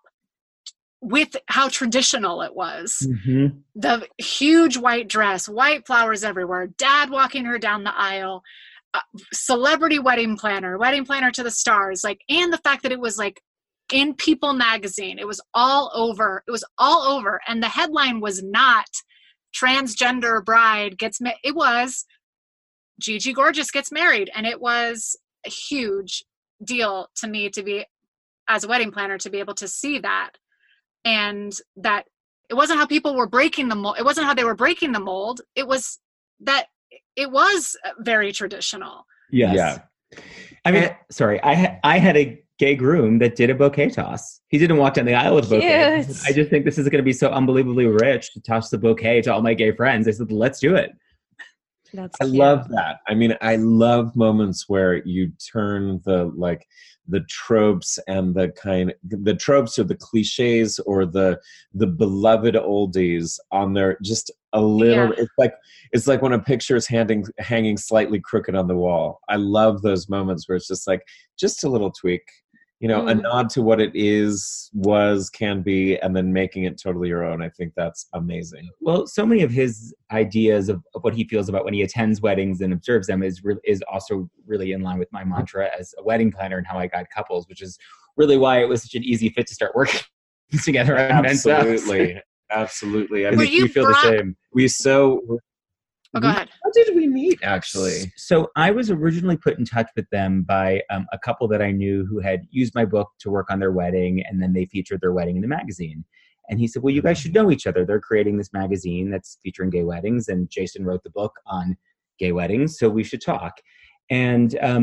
with how traditional it was. Mm-hmm. The huge white dress, white flowers everywhere, dad walking her down the aisle, uh, celebrity wedding planner, wedding planner to the stars, like, and the fact that it was like in People magazine, it was all over, it was all over. And the headline was not transgender bride gets married. It was Gigi Gorgeous gets married. And it was a huge deal to me to be, as a wedding planner, to be able to see that. And that it wasn't how people were breaking the mold. It wasn't how they were breaking the mold. It was that it was very traditional. Yes. Yeah. I mean, sorry, I ha- I had a gay groom that did a bouquet toss. He didn't walk down the aisle with a bouquet. Cute. I just think this is going to be so unbelievably rich to toss the bouquet to all my gay friends. I said, let's do it. That's I cute. love that. I mean, I love moments where you turn the like the tropes and the kind the tropes or the cliches or the the beloved oldies on their just a little. Yeah. It's like it's like when a picture is hanging hanging slightly crooked on the wall. I love those moments where it's just like just a little tweak, you know, a Mm. nod to what it is, was, can be, and then making it totally your own. I think that's amazing. Well, so many of his ideas of, of what he feels about when he attends weddings and observes them is re- is also really in line with my mantra as a wedding planner and how I guide couples, which is really why it was such an easy fit to start working together on Men's Health. Absolutely, absolutely. I I Were mean, think you we feel brought- the same. we so. Oh, go ahead. How did we meet? Actually, So I was originally put in touch with them by um, a couple that I knew who had used my book to work on their wedding, and then they featured their wedding in the magazine. And he said, well, you guys should know each other. They're creating this magazine that's featuring gay weddings, and Jason wrote the book on gay weddings, so we should talk. And um,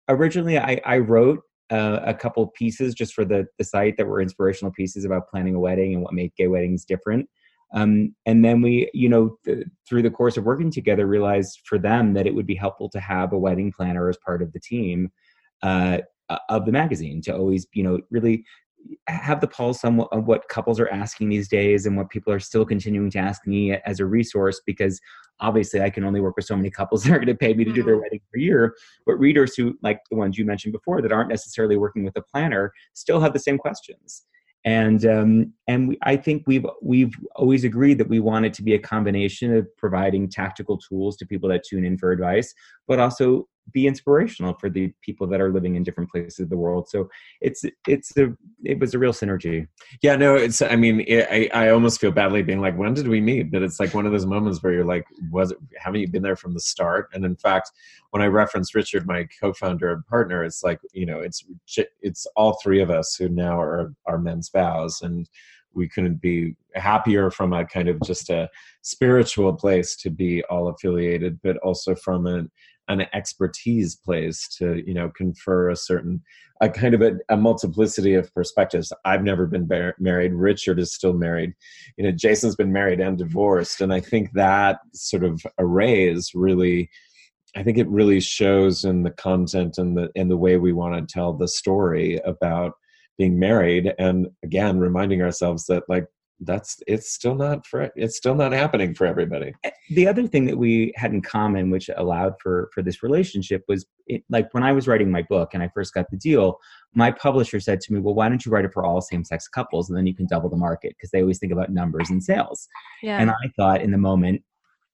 originally I, I wrote uh, a couple pieces just for the, the site that were inspirational pieces about planning a wedding and what made gay weddings different. Um, and then we, you know, th- through the course of working together, realized for them that it would be helpful to have a wedding planner as part of the team uh, of the magazine, to always, you know, really have the pulse on what, on what couples are asking these days and what people are still continuing to ask me as a resource, because obviously I can only work with so many couples that are going to pay me to mm-hmm. do their wedding per year. But readers who, like the ones you mentioned before, that aren't necessarily working with a planner still have the same questions. And um, and we, I think we've we've always agreed that we want it to be a combination of providing tactical tools to people that tune in for advice, but also be inspirational for the people that are living in different places of the world. So it's it's a it was a real synergy. Yeah, no, it's. I mean, it, I I almost feel badly being like, when did we meet? But it's like one of those moments where you're like, was it? Haven't you been there from the start? And in fact, when I reference Richard, my co-founder and partner, it's like, you know, it's it's all three of us who now are are men's vows, and we couldn't be happier from a kind of just a spiritual place to be all affiliated, but also from an an expertise place to, you know, confer a certain, a kind of a, a multiplicity of perspectives. I've never been bar- married. Richard is still married. You know, Jason's been married and divorced. And I think that sort of array is really, I think it really shows in the content and the, in the way we want to tell the story about being married. And again, reminding ourselves that, like, that's it's still not for it's still not happening for everybody. The other thing that we had in common, which allowed for for this relationship, was it, like when I was writing my book and I first got the deal, my publisher said to me, well, why don't you write it for all same-sex couples, and then you can double the market, because they always think about numbers and sales. Yeah. And I thought in the moment,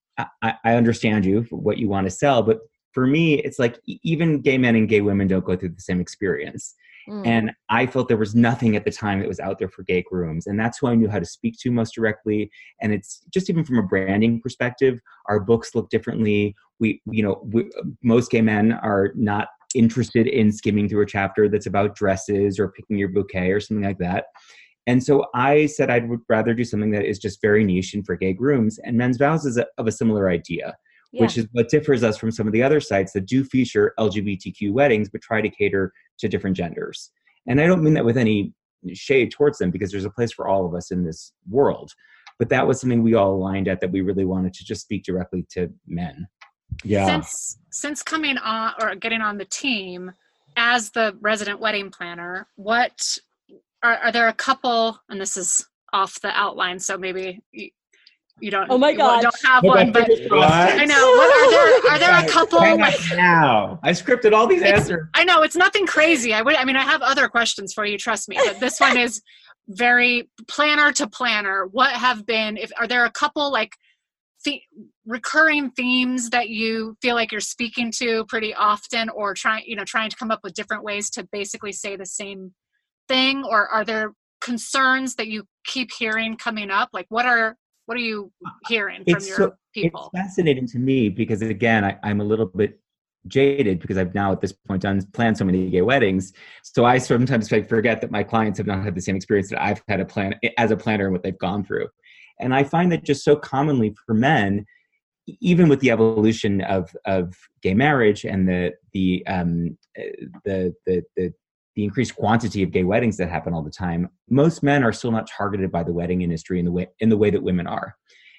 I, I understand you for what you want to sell, but for me, it's like even gay men and gay women don't go through the same experience. Mm. And I felt there was nothing at the time that was out there for gay grooms. And that's who I knew how to speak to most directly. And it's just even from a branding perspective, our books look differently. We, you know, we, most gay men are not interested in skimming through a chapter that's about dresses or picking your bouquet or something like that. And so I said I would rather do something that is just very niche and for gay grooms. And Men's Vows is a, of a similar idea. Yeah. Which is what differs us from some of the other sites that do feature L G B T Q weddings, but try to cater to different genders. And I don't mean that with any shade towards them, because there's a place for all of us in this world. But that was something we all aligned at, that we really wanted to just speak directly to men. Yeah. Since since coming on or getting on the team as the resident wedding planner, what are, are there a couple, and this is off the outline, so maybe you, You don't. Oh my God! Don't have one, but I know. What, are there are there a couple? Like, now I scripted all these answers. I know it's nothing crazy. I would. I mean, I have other questions for you. Trust me, but this one is very planner to planner. What have been? If are there a couple like the, recurring themes that you feel like you're speaking to pretty often, or trying you know trying to come up with different ways to basically say the same thing, or are there concerns that you keep hearing coming up? Like, what are What are you hearing from it's your so, people? It's fascinating to me because, again, I, I'm a little bit jaded because I've now at this point done planned so many gay weddings. So I sometimes forget that my clients have not had the same experience that I've had a plan as a planner and what they've gone through. And I find that just so commonly for men, even with the evolution of, of gay marriage and the the um the the the the increased quantity of gay weddings that happen all the time, most men are still not targeted by the wedding industry in the way in the way that women are.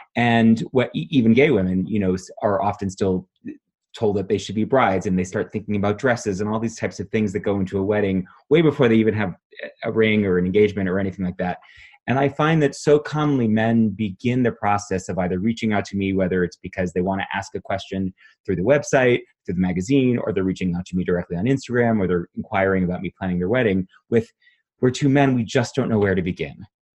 And what even gay women, you know, are often still told that they should be brides, and they start thinking about dresses and all these types of things that go into a wedding way before they even have a ring or an engagement or anything like that. And I find that so commonly men begin the process of either reaching out to me, whether it's because they want to ask a question through the website, through the magazine, or they're reaching out to me directly on Instagram, or they're inquiring about me planning their wedding with, we're two men, we just don't know where to begin.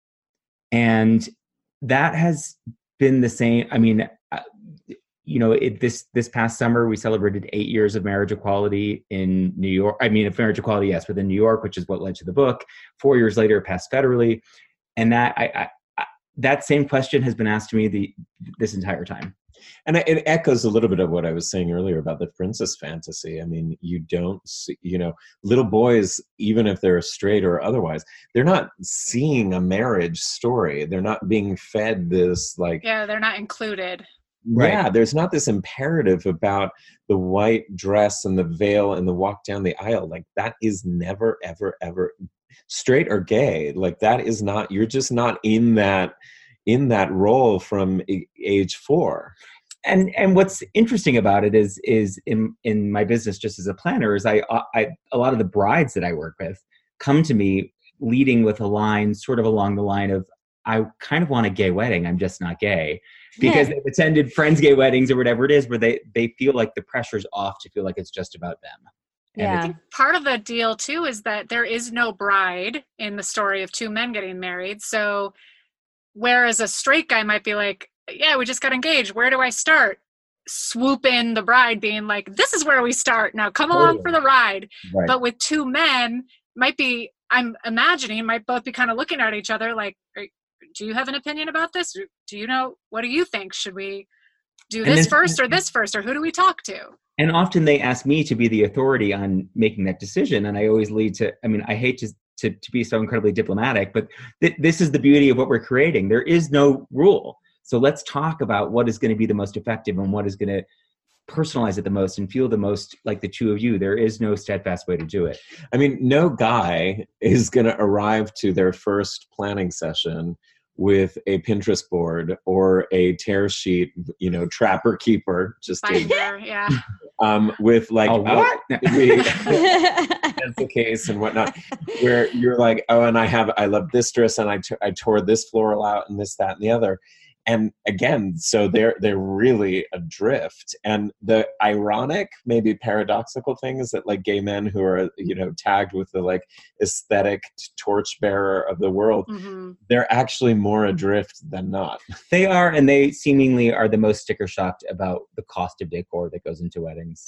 And that has been the same. I mean, uh, you know, it, this this past summer, we celebrated eight years of marriage equality in New York. I mean, of marriage equality, yes, within New York, which is what led to the book. Four years later, it passed federally. And that I, I, I, that same question has been asked to me the this entire time. And it echoes a little bit of what I was saying earlier about the princess fantasy. I mean, you don't see, you know, little boys, even if they're straight or otherwise, they're not seeing a marriage story. They're not being fed this, like, yeah, they're not included. Right. Yeah, there's not this imperative about the white dress and the veil and the walk down the aisle. Like that is never, ever, ever straight or gay. Like that is not, you're just not in that, in that role from a- age four. And and what's interesting about it is is in in my business, just as a planner, is I I a lot of the brides that I work with come to me leading with a line sort of along the line of, I kind of want a gay wedding, I'm just not gay, because they've attended friends' gay weddings or whatever it is, where they they feel like the pressure's off to feel like it's just about them. And Yeah. I think part of the deal too is that there is no bride in the story of two men getting married. So whereas a straight guy might be like, yeah, we just got engaged, where do I start? Swoop in the bride being like, this is where we start. Now come along Totally. for the ride. Right. But with two men, might be, I'm imagining, might both be kind of looking at each other like, "Are- do you have an opinion about this? Do you know, what do you think? Should we do And this then- first or this first? Or who do we talk to? And often they ask me to be the authority on making that decision, and I always lead to, I mean, I hate to to, to be so incredibly diplomatic, but th- this is the beauty of what we're creating. There is no rule. So let's talk about what is going to be the most effective and what is going to personalize it the most and feel the most like the two of you. There is no steadfast way to do it. I mean, no guy is going to arrive to their first planning session with a Pinterest board or a tear sheet, you know, trapper keeper, just to, Binder, yeah. um, with like, Oh, oh, what? we- that's the case and whatnot, where you're like, oh, and I have, I love this dress and I, t- I tore this floral out and this, that, and the other. And again, so they're they're really adrift. And the ironic, maybe paradoxical thing is that like gay men who are, you know, tagged with the like aesthetic torchbearer of the world, Mhm. they're actually more adrift than not. They are, and they seemingly are the most sticker shocked about the cost of decor that goes into weddings.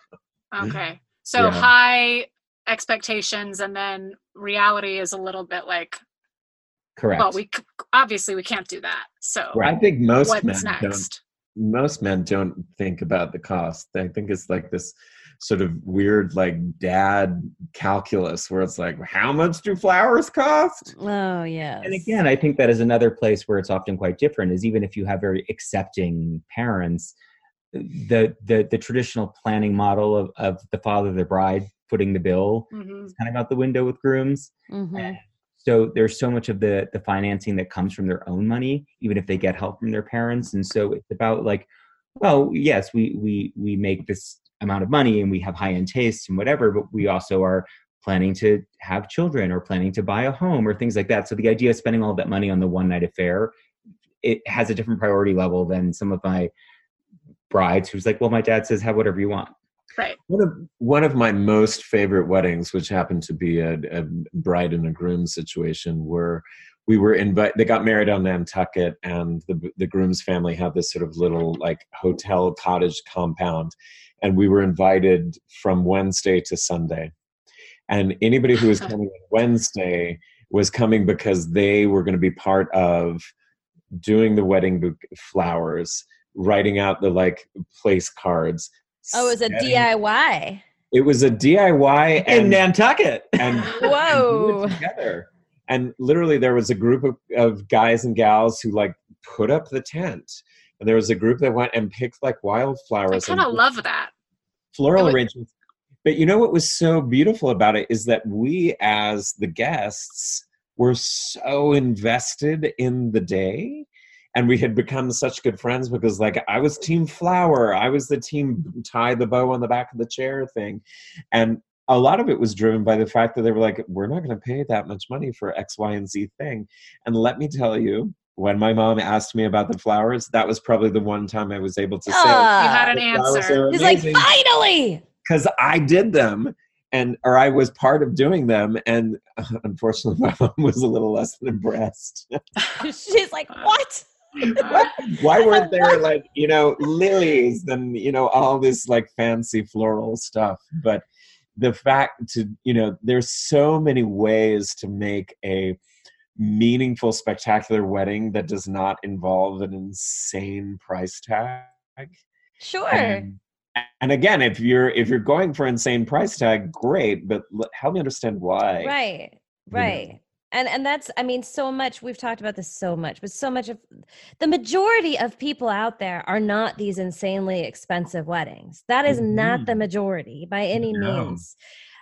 Okay. So Yeah. high expectations and then reality is a little bit like, Correct. well, we c- obviously we can't do that. So I think most what's men don't next? most men don't think about the cost. I think it's like this sort of weird like dad calculus where it's like, how much do flowers cost? Oh, yes. And again, I think that is another place where it's often quite different, is even if you have very accepting parents, the the the traditional planning model of, of the father, the bride footing the bill Mhm. is kind of out the window with grooms. Mhm. So there's so much of the the financing that comes from their own money, even if they get help from their parents. And so it's about like, well, yes, we we we make this amount of money and we have high end tastes and whatever, but we also are planning to have children or planning to buy a home or things like that. So the idea of spending all that money on the one night affair, it has a different priority level than some of my brides who's like, well, my dad says have whatever you want. Right. One of one of my most favorite weddings, which happened to be a, a bride and a groom situation, where we were invited. They got married on Nantucket, and the the groom's family had this sort of little like hotel cottage compound, and we were invited from Wednesday to Sunday. And anybody who was coming on Wednesday was coming because they were going to be part of doing the wedding book flowers, writing out the like place cards. Oh, it was a setting- D I Y. It was a D I Y In and Nantucket. and Whoa. do it together. And literally, there was a group of, of guys and gals who like put up the tent, and there was a group that went and picked like I wildflowers kind and of love that. floral It would- arrangements. But you know what was so beautiful about it is that we, as the guests, were so invested in the day. And we had become such good friends because, like, I was team flower. I was the team tie the bow on the back of the chair thing. And a lot of it was driven by the fact that they were like, we're not going to pay that much money for X, Y, and Z thing. And let me tell you, when my mom asked me about the flowers, that was probably the one time I was able to say, Ah. You had an "The flowers answer. are He's like, amazing," finally. because I did them. And or I was part of doing them, and uh, unfortunately, my mom was a little less than impressed. She's like, what? Why weren't there like, you know, lilies and, you know, all this like fancy floral stuff? But the fact to, you know, there's so many ways to make a meaningful, spectacular wedding that does not involve an insane price tag. Sure. And, and again, if you're if you're going for insane price tag, great, but l- help me understand why. Right. know. Right. And and that's, I mean, so much, we've talked about this so much, but so much of the majority of people out there are not these insanely expensive weddings. That is not the Mhm. majority by any No. means.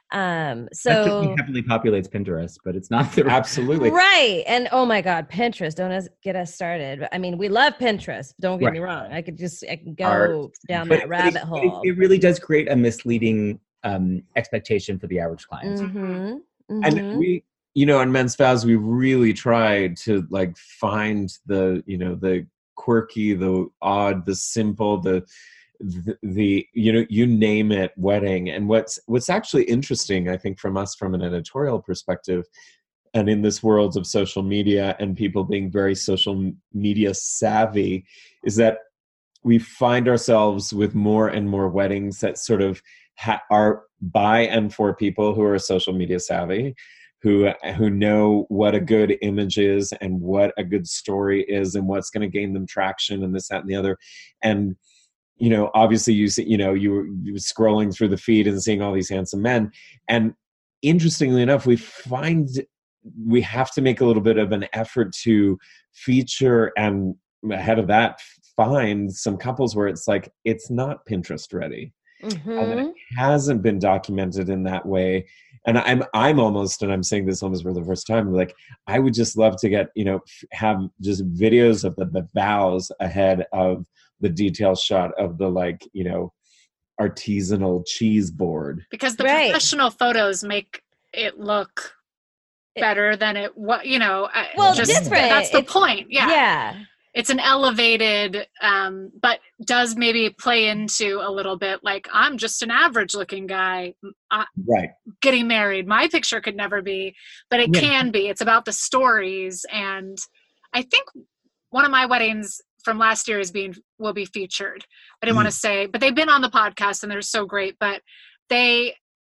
Um, That certainly so heavily populates Pinterest, but it's not the Absolutely. right. And oh my God, Pinterest, don't us- get us started. I mean, we love Pinterest. Don't get Right. me wrong. I could just, I can go Art. down But, that but it, rabbit but it, hole. it really does create a misleading um, expectation for the average client. Mm-hmm. And Mm-hmm. we, you know, in Men's Vows, we really tried to like find the, you know, the quirky, the odd, the simple, the, the, the, you know, you name it wedding. And what's, what's actually interesting, I think, from us, from an editorial perspective, and in this world of social media and people being very social media savvy, is that we find ourselves with more and more weddings that sort of ha- are by and for people who are social media savvy, who who know what a good image is and what a good story is and what's going to gain them traction and this, that, and the other. And you know, obviously, you see, you know, you were, you were scrolling through the feed and seeing all these handsome men. And interestingly enough, we find we have to make a little bit of an effort to feature, and ahead of that, find some couples where it's like it's not Pinterest ready. Mm-hmm. And it hasn't been documented in that way. And I'm I'm almost, and I'm saying this almost for the first time, like I would just love to get, you know, have just videos of the, the vows ahead of the detail shot of the, like, you know, artisanal cheese board. Because the Right. professional photos make it look better than it what you know I- Well, just different. that's the It's- point. Yeah. Yeah. It's an elevated um but does maybe play into a little bit like I'm just an average looking guy I, Right. getting married. My picture could never be, but it Yeah. can be. It's about the stories. And I think one of my weddings from last year is being will be featured. I didn't Mm. want to say, but they've been on the podcast and they're so great. But they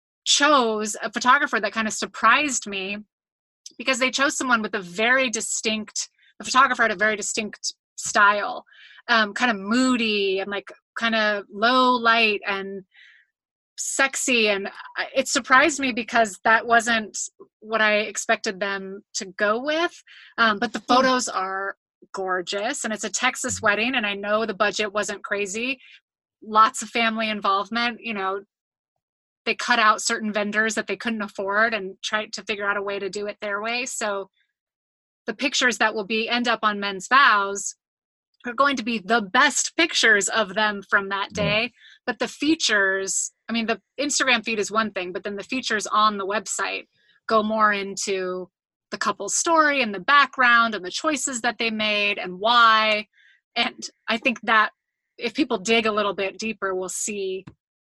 chose a photographer that kind of surprised me because they chose someone with a very distinct, the photographer had a very distinct style, um, kind of moody and like kind of low light and sexy. And I- it surprised me because that wasn't what I expected them to go with. Um, but the photos are gorgeous and it's a Texas wedding. And I know the budget wasn't crazy. Lots of family involvement, you know, they cut out certain vendors that they couldn't afford and tried to figure out a way to do it their way. So the pictures that will be end up on Men's Vows are going to be the best pictures of them from that day. But the features, I mean, the Instagram feed is one thing, but then the features on the website go more into the couple's story and the background and the choices that they made and why. And I think that if people dig a little bit deeper, we'll see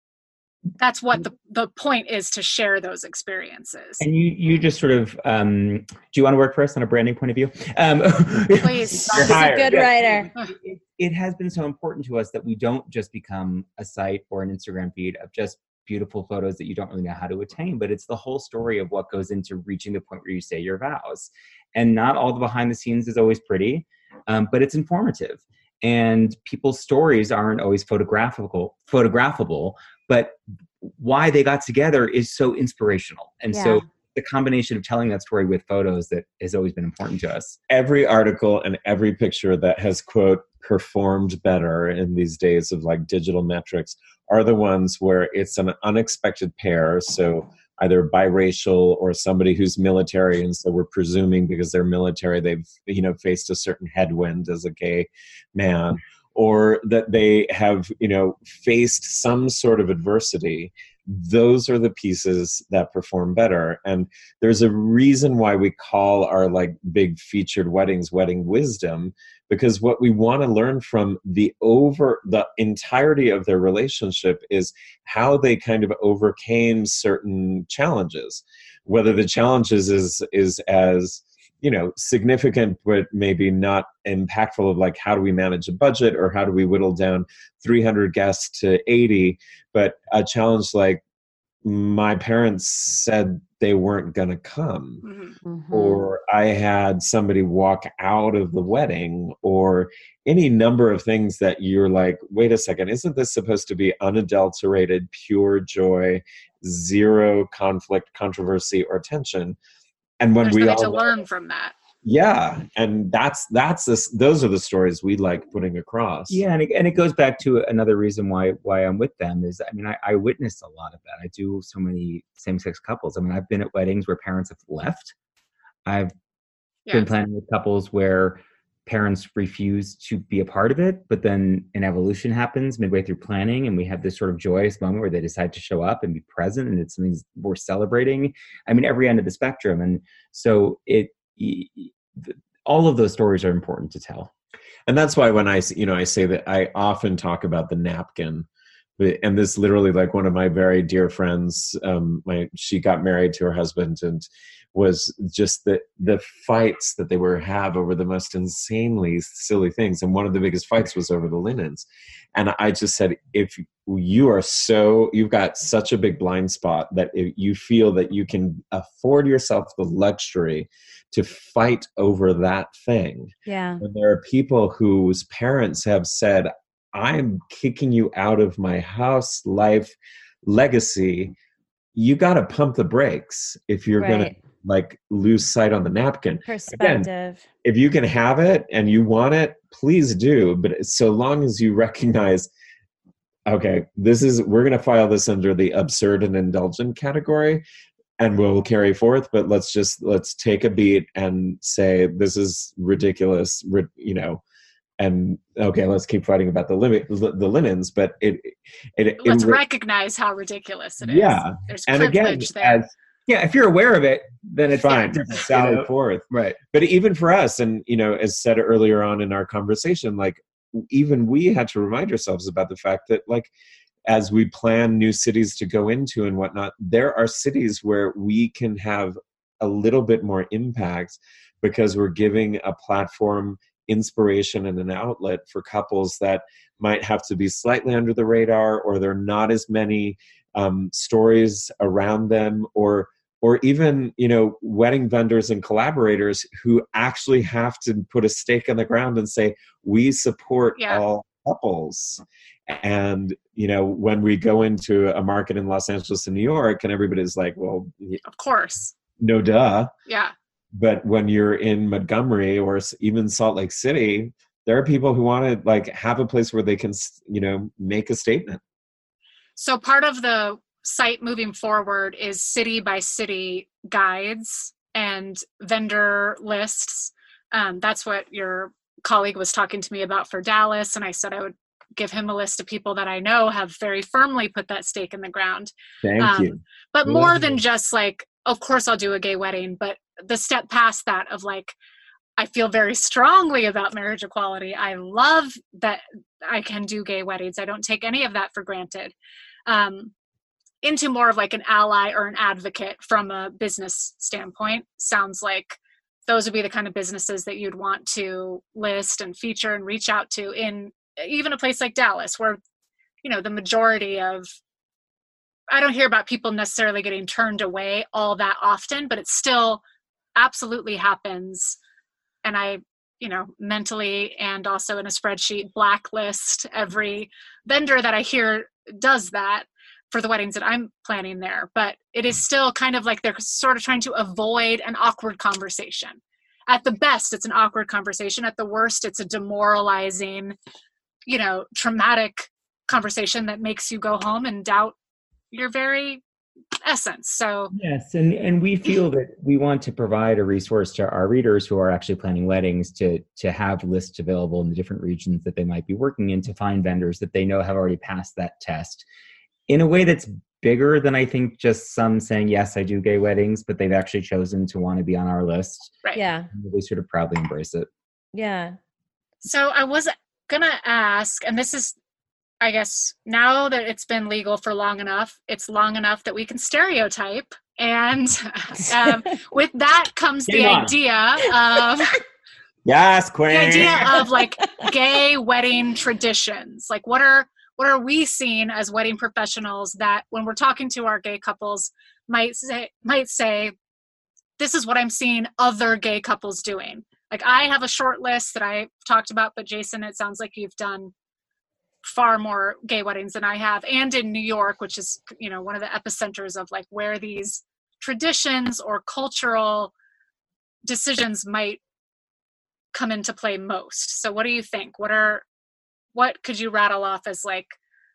that's what the, the point is, to share those experiences. And you, you just sort of, um, do you want to work for us on a branding point of view? Um, Please. She's a good writer. It, it has been so important to us that we don't just become a site or an Instagram feed of just beautiful photos that you don't really know how to attain, but it's the whole story of what goes into reaching the point where you say your vows. And not all the behind the scenes is always pretty, um, but it's informative. And people's stories aren't always photographable, photographable, but why they got together is so inspirational. And Yeah. so the combination of telling that story with photos that has always been important to us. Every article and every picture that has, quote, performed better in these days of like digital metrics are the ones where it's an unexpected pair. So either biracial or somebody who's military, and so we're presuming because they're military they've, you know, faced a certain headwind as a gay man, or that they have, you know, faced some sort of adversity. Those are the pieces that perform better. And there's a reason why we call our like big featured weddings Wedding Wisdom, because what we want to learn from the over the entirety of their relationship is how they kind of overcame certain challenges, whether the challenges is is as, you know, significant but maybe not impactful, of like how do we manage a budget or how do we whittle down three hundred guests to eighty, but a challenge like my parents said they weren't going to come, Mhm. Mhm. or I had somebody walk out of the wedding, or any number of things that you're like, wait a second, isn't this supposed to be unadulterated, pure joy, zero conflict, controversy, or tension? and when There's we nothing all to learn from that. yeah, and that's that's this, those are the stories we like putting across. Yeah, and it, and it goes back to another reason why why I'm with them is, I mean, I, I witness a lot of that. I do so many same-sex couples. I mean, I've been at weddings where parents have left. I've Yeah. been planning with couples where parents refuse to be a part of it, but then an evolution happens midway through planning, and we have this sort of joyous moment where they decide to show up and be present, and it's something we're celebrating. I mean, every end of the spectrum. And so it, all of those stories are important to tell. And that's why when I, you know, I say that I often talk about the napkin, and this literally, like, one of my very dear friends, um, my she got married to her husband, and was just the the fights that they were have over the most insanely silly things. And one of the biggest fights was over the linens. And I just said, if you are so, you've got such a big blind spot that if you feel that you can afford yourself the luxury to fight over that thing. Yeah. And there are people whose parents have said, I'm kicking you out of my house, life, legacy. You got to pump the brakes if you're Right. going to like lose sight on the napkin. Perspective. Again, if you can have it and you want it, please do. But so long as you recognize, okay, this is, we're going to file this under the absurd and indulgent category, and we'll carry forth, but let's just, let's take a beat and say, this is ridiculous, you know, and okay, let's keep fighting about the limit, the linens, but it, it, Let's it, recognize how ridiculous it is. Yeah. There's And again, privilege there. as, Yeah, if you're aware of it, then it's fine, different. sally You know? forth. Right. But even for us, and you know, as said earlier on in our conversation, like even we had to remind ourselves about the fact that, like, as we plan new cities to go into and whatnot, there are cities where we can have a little bit more impact because we're giving a platform, inspiration, and an outlet for couples that might have to be slightly under the radar, or there are not as many um, stories around them, or or even, you know, wedding vendors and collaborators who actually have to put a stake in the ground and say, we support Yeah. all couples. And, you know, when we go into a market in Los Angeles and New York, and everybody's like, well, Of course. no duh. Yeah. But when you're in Montgomery or s- even Salt Lake City, there are people who want to like have a place where they can, s- you know, make a statement. So part of the site moving forward is city by city guides and vendor lists. Um, that's what your colleague was talking to me about for Dallas. And I said I would give him a list of people that I know have very firmly put that stake in the ground. Thank Um, you. But Well, more that's- than just like, of course I'll do a gay wedding, but the step past that of like, I feel very strongly about marriage equality. I love that I can do gay weddings. I don't take any of that for granted. Um, into more of like an ally or an advocate from a business standpoint. Sounds like those would be the kind of businesses that you'd want to list and feature and reach out to in even a place like Dallas, where, you know, the majority of, I don't hear about people necessarily getting turned away all that often, but it still absolutely happens. And I, you know, mentally and also in a spreadsheet blacklist every vendor that I hear does that for the weddings that I'm planning there. But it is still kind of like they're sort of trying to avoid an awkward conversation. At the best, it's an awkward conversation. At the worst, it's a demoralizing, you know, traumatic conversation that makes you go home and doubt your very essence. So Yes, and and we feel that we want to provide a resource to our readers who are actually planning weddings to to have lists available in the different regions that they might be working in, to find vendors that they know have already passed that test in a way that's bigger than I think just some saying, yes, I do gay weddings, but they've actually chosen to want to be on our list. right. Yeah. They sort of proudly embrace it. Yeah. So I was gonna ask, and this is, I guess, now that it's been legal for long enough, it's long enough that we can stereotype. And um, with that comes the Game on. idea of Yes, the Queen. idea of like gay wedding traditions. Like what are what are we seeing as wedding professionals that when we're talking to our gay couples might say might say, this is what I'm seeing other gay couples doing. Like I have a short list that I talked about, but Jason, it sounds like you've done far more gay weddings than I have, and in New York, which is, you know, one of the epicenters of like where these traditions or cultural decisions might come into play most? So what do you think? What are, what could you rattle off as like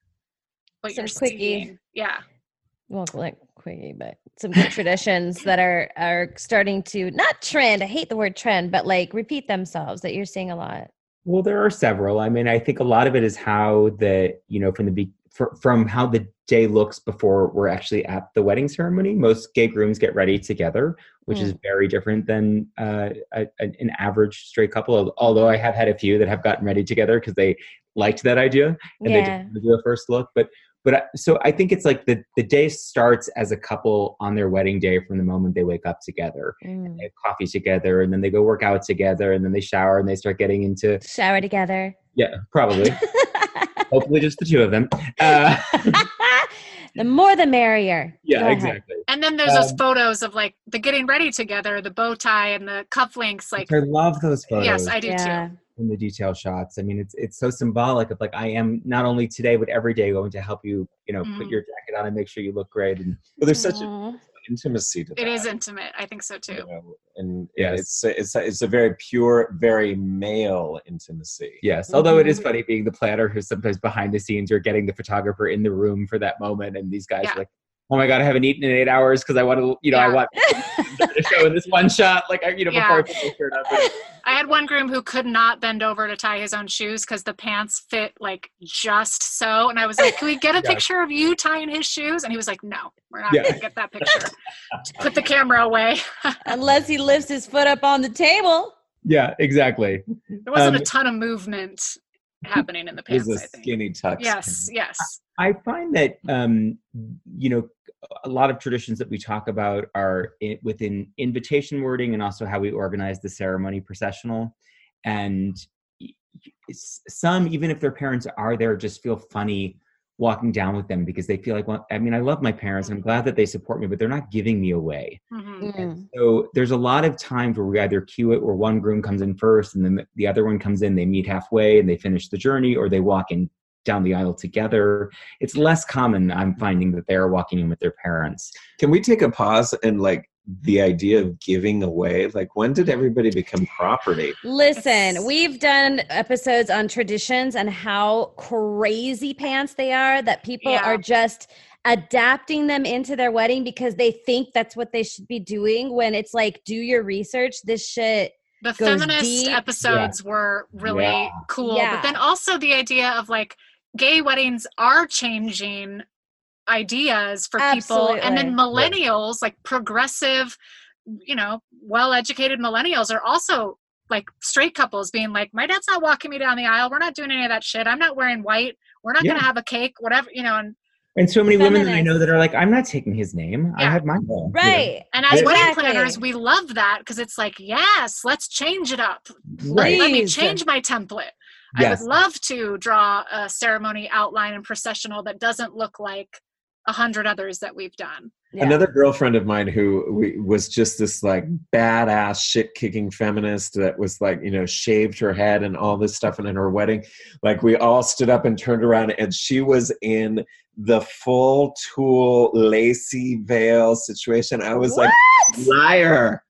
what Some you're quickie. seeing? Yeah. Well, like quickie, but some good traditions that are are starting to not trend. I hate the word trend, but like repeat themselves that you're seeing a lot. Well, there are several. I mean, I think a lot of it is how the, you know, from the be- fr- from how the day looks before we're actually at the wedding ceremony. Most gay grooms get ready together, which Mm. is very different than uh, a, a- an average straight couple. Although I have had a few that have gotten ready together because they liked that idea and they Yeah. didn't do a first look. But but I- so I think it's like the the day starts as a couple on their wedding day from the moment they wake up together. Mm. They have coffee together, and then they go work out together, and then they shower, and they start getting into Shower together. yeah, probably. Hopefully just the two of them. Uh, The more the merrier. Go yeah, ahead. exactly. And then there's those Um, photos of like the getting ready together, the bow tie and the cufflinks. Like, I love those photos yes, I do Yeah. too. in the detail shots. I mean, it's it's so symbolic of like, I am not only today, but every day going to help you, you know, put Mhm. your jacket on and make sure you look great. And Well, there's such an Aw. intimacy to that. It is intimate. I think so you too. know, and Yes. it's it's it's a very pure, very male intimacy. yes, although it is Mhm. funny being the planner who's sometimes behind the scenes or getting the photographer in the room for that moment. And these guys Yeah. are like, oh my God, I haven't eaten in eight hours because I want to, you know, I Yeah. want to show in this one shot, like, I- you know, before Yeah. I put my shirt up. But I had one groom who could not bend over to tie his own shoes because the pants fit like just so. And I was like, can we get a Yes. picture of you tying his shoes? And he was like, no, we're not Yeah. going to get that picture. Put the camera away. Unless he lifts his foot up on the table. yeah, exactly. There wasn't Um, a ton of movement happening in the It was pants, a I think. skinny tux. Yes, yes. I find that, um, you know, a lot of traditions that we talk about are in, within invitation wording and also how we organize the ceremony processional. And y- y- s- some, even if their parents are there, just feel funny walking down with them because they feel like, well, I mean, I love my parents and I'm glad that they support me, but they're not giving me away. Mhm. Mm. So there's a lot of times where we either cue it where one groom comes in first and then the other one comes in, they meet halfway and they finish the journey, or they walk in down the aisle together. It's less common, I'm finding, that they're walking in with their parents. Can we take a pause and like the idea of giving away? Like, when did everybody become property? Listen, It's- we've done episodes on traditions and how crazy pants they are, that people Yeah. are just adapting them into their wedding because they think that's what they should be doing, when it's like, do your research. This shit. The Goes feminist deep. episodes were really Yeah. cool. Yeah. But then also the idea of like gay weddings are changing ideas for people. And then Absolutely. millennials, like progressive, you know, well-educated millennials are also like straight couples being like, my dad's not walking me down the aisle. We're not doing any of that shit. I'm not wearing white. We're not Yeah. going to have a cake, whatever, you know, and And so many women that I know Feminists. that are like, I'm not taking his name. I Yeah. have mine. Right. And as wedding Exactly. planners, we love that because it's like, yes, let's change it up. Right. Let me Please. change my template. I Yes. would love to draw a ceremony outline and processional that doesn't look like a hundred others that we've done. Yeah. Another girlfriend of mine who we, was just this like badass shit kicking feminist that was like, you know, shaved her head and all this stuff. And in her wedding, like we all stood up and turned around and she was in the full tulle lacy veil situation. I was like, liar,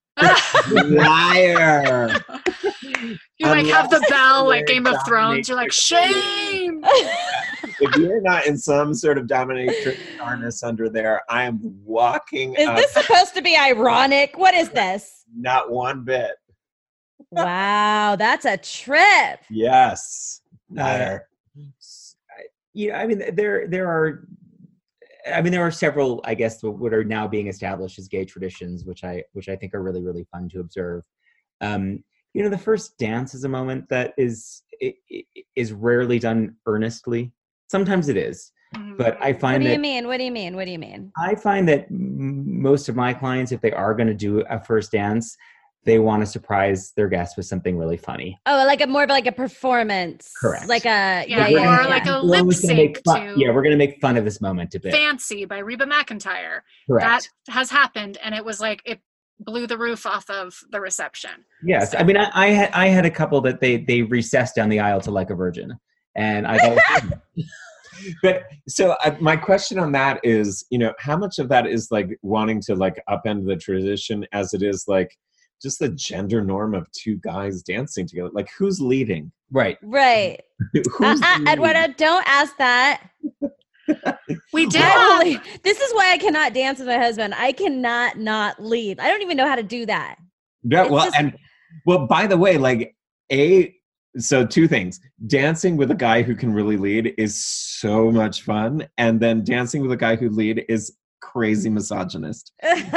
liar. You like have the Unless bell like you're Game of Thrones. dominatrix. You're like, shame. If you're not in some sort of dominatrix harness under there, I am walking Is up, this supposed to be ironic? What is this? not one bit. Wow, that's a trip. Yes. Liar. Yeah, I mean, there there are, I mean, there are several, I guess, what are now being established as gay traditions, which I which I think are really really fun to observe. Um, you know, the first dance is a moment that is i- i- is rarely done earnestly. Sometimes it is, but I What find do that you mean? What do you mean? What do you mean? I find that m- most of my clients, if they are going to do a first dance, they want to surprise their guests with something really funny. Oh, like a more of like a performance. Correct. Like a Yeah, we're or gonna- like a We're lip always gonna make sync fun- to Yeah, we're going to make fun of this moment a bit. Fancy by Reba McEntire. Correct. That has happened, and it was like it blew the roof off of the reception. Yes, I mean, I, I had I had a couple that they they recessed down the aisle to Like a Virgin, and I thought, But so uh, my question on that is, you know, how much of that is like wanting to like upend the tradition as it is like just the gender norm of two guys dancing together. Like, who's leading? Right. Right. Who's Uh, uh, leading? Eduardo, don't ask that. We did I have, will lead. This is why I cannot dance with my husband. I cannot not lead. I don't even know how to do that. Yeah, It's well, just- and well, by the way, like a so two things. Dancing with a guy who can really lead is so much fun, and then dancing with a guy who lead is crazy misogynist.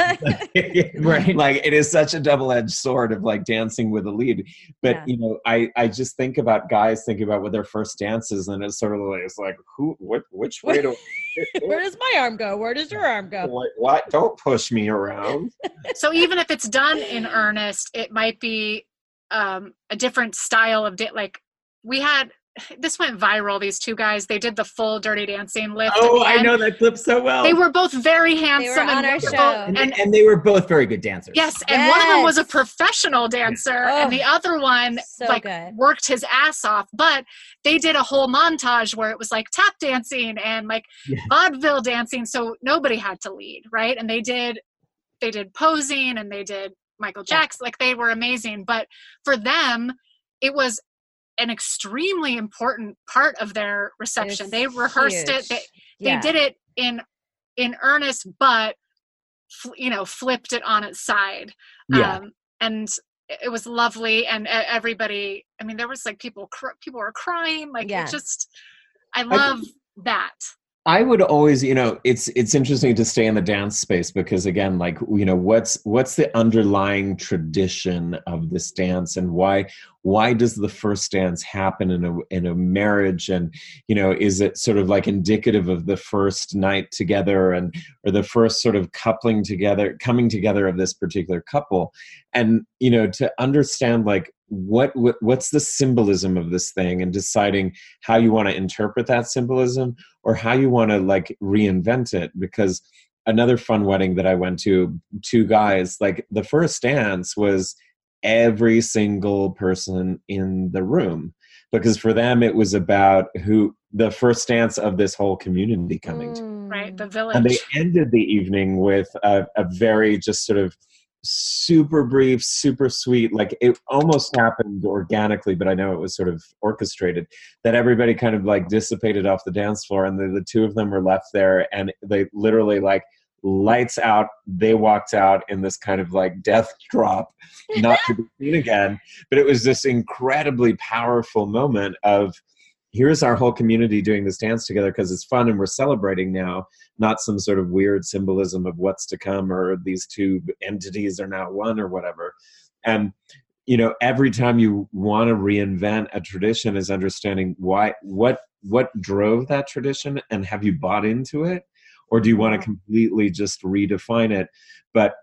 Right. Like, it is such a double-edged sword of like dancing with a lead. But Yeah. you know, I I just think about guys thinking about what their first dance is, and it's sort of like, it's like, who what which way do Where does my arm go? Where does your arm go? what, what don't push me around. so even if it's done in earnest, it might be um, a different style of da- like we had. This went viral. These two guys, they did the full Dirty Dancing lift. at Oh, the I end. know that clip so well. They were both very handsome on and our wonderful. show. and, And and they were both very good dancers. yes, and one of them was a Yes. professional dancer, Oh, and the other one so like good. worked his ass off. But they did a whole montage where it was like tap dancing and like Yeah. vaudeville dancing, so nobody had to lead, right? And they did, they did posing and they did Michael Yeah. Jackson, like they were amazing. But for them, it was an extremely important part of their reception. They rehearsed it. huge. They, Yeah. they did it in in earnest, but fl- you know, flipped it on its side. Yeah. Um, and it was lovely, and e- everybody. I mean, there was like people. Cr- people were crying. Like Yeah. it just. I love that. I would always, you know, it's it's interesting to stay in the dance space because again, like, you know, what's what's the underlying tradition of this dance, and why why does the first dance happen in a in a marriage, and you know, is it sort of like indicative of the first night together, and or the first sort of coupling together, coming together of this particular couple, and you know, to understand like what, what what's the symbolism of this thing, and deciding how you want to interpret that symbolism or how you want to like reinvent it. Because another fun wedding that I went to, two guys, like the first dance was every single person in the room, because for them it was about who the first dance of this whole community coming to. Right, the Mm. village. And they ended the evening with a, a very just sort of super brief, super sweet, like it almost happened organically, but I know it was sort of orchestrated, that everybody kind of like dissipated off the dance floor, and the, the two of them were left there, and they literally like lights out, they walked out in this kind of like death drop, not to be seen again. But it was this incredibly powerful moment of, here's our whole community doing this dance together because it's fun and we're celebrating now, not some sort of weird symbolism of what's to come, or these two entities are now one or whatever. And, you know, every time you want to reinvent a tradition is understanding why, what, what drove that tradition, and have you bought into it? Or do you want to completely just redefine it? But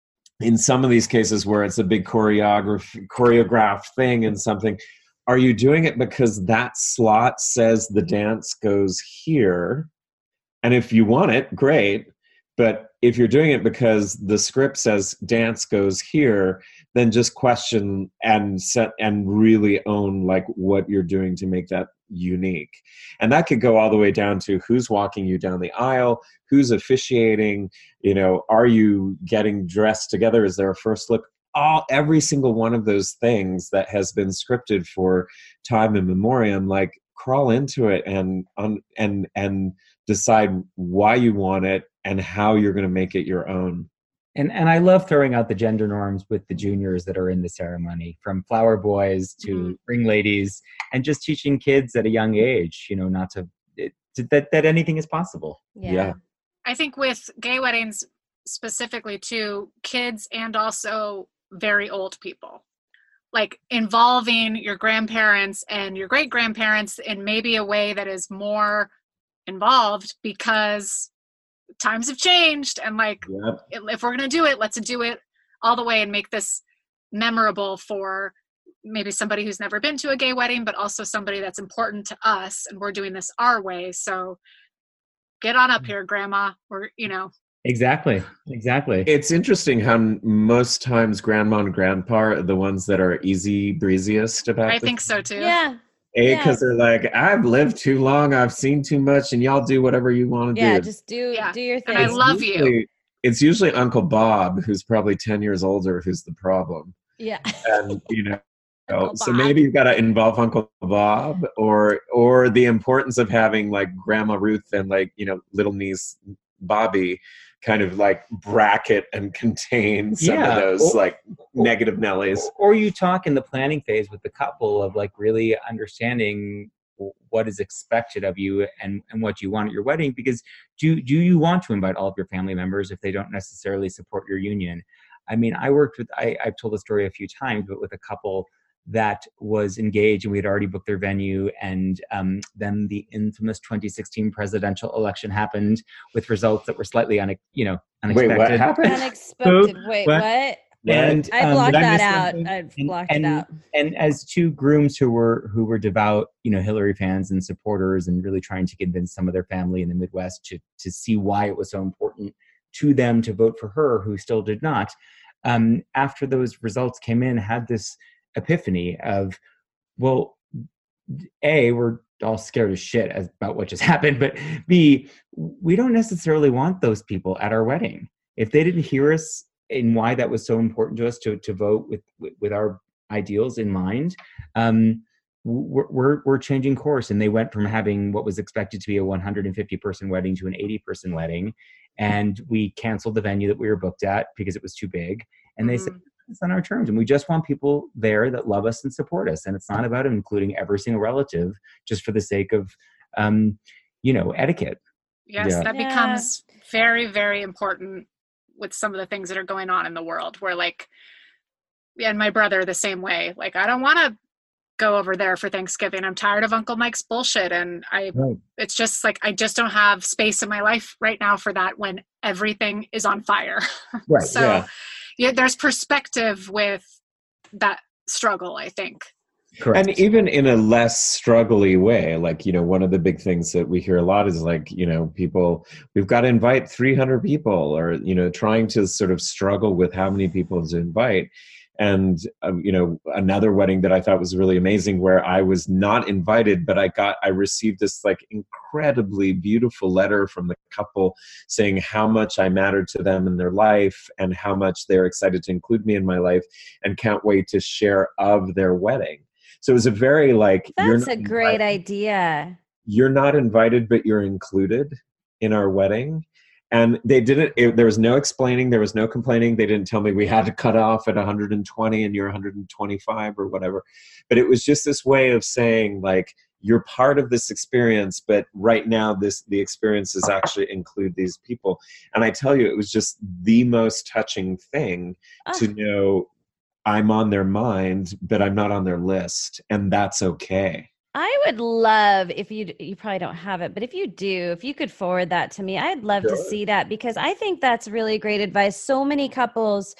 in some of these cases where it's a big choreograph choreographed thing and something, are you doing it because that slot says the dance goes here? And if you want it, great. But if you're doing it because the script says dance goes here, then just question and set and really own like what you're doing to make that unique. And that could go all the way down to who's walking you down the aisle, who's officiating, you know, are you getting dressed together? Is there a first look? All every single one of those things that has been scripted for time immemorial, like crawl into it and um, and and decide why you want it and how you're going to make it your own. And and I love throwing out the gender norms with the juniors that are in the ceremony, from flower boys to Mhm. ring ladies, and just teaching kids at a young age, you know, not to, it, to that that anything is possible. Yeah. Yeah. I think with gay weddings specifically too, kids and also very old people, like involving your grandparents and your great grandparents in maybe a way that is more involved, because times have changed, and like Yep. if we're going to do it, let's do it all the way and make this memorable for maybe somebody who's never been to a gay wedding, but also somebody that's important to us, and we're doing this our way. So get on up here, grandma. We're, you know, Exactly. Exactly. It's interesting how n- most times grandma and grandpa are the ones that are easy breeziest about I this. think so too. Yeah. A, yeah. because they're like, I've lived too long, I've seen too much, and y'all do whatever you want to Yeah. do. Just do Yeah. do your thing. And I love you. Usually- it's usually Uncle Bob, who's probably ten years older, who's the problem. Yeah. And, you know, Uncle so Bob. maybe you've got to involve Uncle Bob, or or the importance of having like Grandma Ruth and like, you know, little niece Bobby kind of like bracket and contain some Yeah. of those Or- like negative Nellies. Or you talk in the planning phase with the couple of like really understanding what is expected of you and, and what you want at your wedding, because do, do you want to invite all of your family members if they don't necessarily support your union? I mean, I worked with, I, I've told the story a few times, but with a couple that was engaged and we had already booked their venue, and um, then the infamous twenty sixteen presidential election happened with results that were slightly une, you know, Wait, unexpected. what happened? Unexpected. Wait, What? what? And I um, blocked did I that miss out. something? I And- blocked and, it out. And as two grooms who were who were devout, you know, Hillary fans and supporters, and really trying to convince some of their family in the Midwest to to see why it was so important to them to vote for her, who still did not. Um, after those results came in, had this epiphany of, well, A, we're all scared as shit as, about what just happened, but B, we don't necessarily want those people at our wedding. If they didn't hear us and why that was so important to us to to vote with with, with our ideals in mind, um, we're, we're we're changing course. And they went from having what was expected to be a one hundred fifty person wedding to an eighty person wedding, and we canceled the venue that we were booked at because it was too big. And they said, it's on our terms, and we just want people there that love us and support us. And it's not about including every single relative just for the sake of, um, you know, etiquette. Yes, Yeah. that Yeah. becomes very, very important with some of the things that are going on in the world, where like, yeah, and my brother the same way. Like, I don't want to go over there for Thanksgiving. I'm tired of Uncle Mike's bullshit. And I, Right. it's just like, I just don't have space in my life right now for that when everything is on fire. Right. So Yeah. yeah, there's perspective with that struggle, I think. Correct. And even in a less struggly way, like, you know, one of the big things that we hear a lot is like, you know, people, we've got to invite three hundred people, or, you know, trying to sort of struggle with how many people to invite. And, um, you know, another wedding that I thought was really amazing, where I was not invited, but I got, I received this like incredibly beautiful letter from the couple saying how much I mattered to them in their life and how much they're excited to include me in my life and can't wait to share of their wedding. So it was a very like, you're That's not a great invited, idea. you're not invited, but you're included in our wedding. And they didn't, it, there was no explaining, there was no complaining. They didn't tell me we had to cut off at one hundred twenty and you're one hundred twenty-five or whatever. But it was just this way of saying like, you're part of this experience, but right now this the experiences actually include these people. And I tell you, it was just the most touching thing Ah. to know I'm on their mind, but I'm not on their list. And that's okay. I would love if you you probably don't have it, but if you do, if you could forward that to me, I'd love to Sure. see that, because I think that's really great advice. So many couples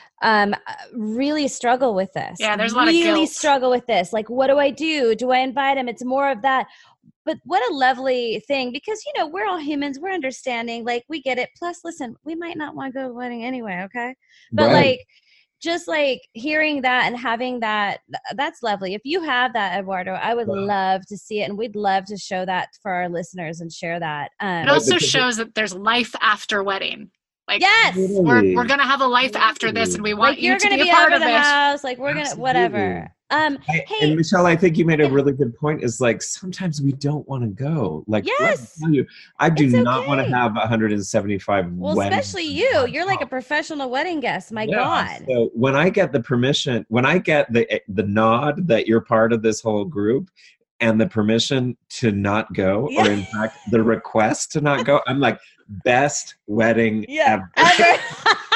um really struggle with this. Yeah, there's a lot of really guilt. struggle with this. Like, what do I do? Do I invite him? It's more of that. But what a lovely thing, because, you know, we're all humans. We're understanding. Like, we get it. Plus, listen, we might not want to go to the wedding anyway. Okay. But Right. like, just like hearing that and having that, th- that's lovely. If you have that, Eduardo, I would Wow. love to see it. And we'd love to show that for our listeners and share that. Um, It also because it- shows that there's life after wedding. Like, yes. we're, we're going to have a life after this, and we want Like, you you're to going to be be a part over of the it. house. Like, we're going to, Absolutely. whatever. Um, I- hey, and Michelle, I think you made a yeah. really good point. Is like sometimes we don't want to go. Like, let me Yes. tell you, I do It's not want okay. to have one hundred seventy-five well, weddings especially in you. one You're like a month. professional wedding guest. My Yeah, God. So when I get the permission, when I get the the nod that you're part of this whole group, and the permission to not go, Yeah. or in fact the request to not go, I'm like, best wedding Yeah. ever. Ever.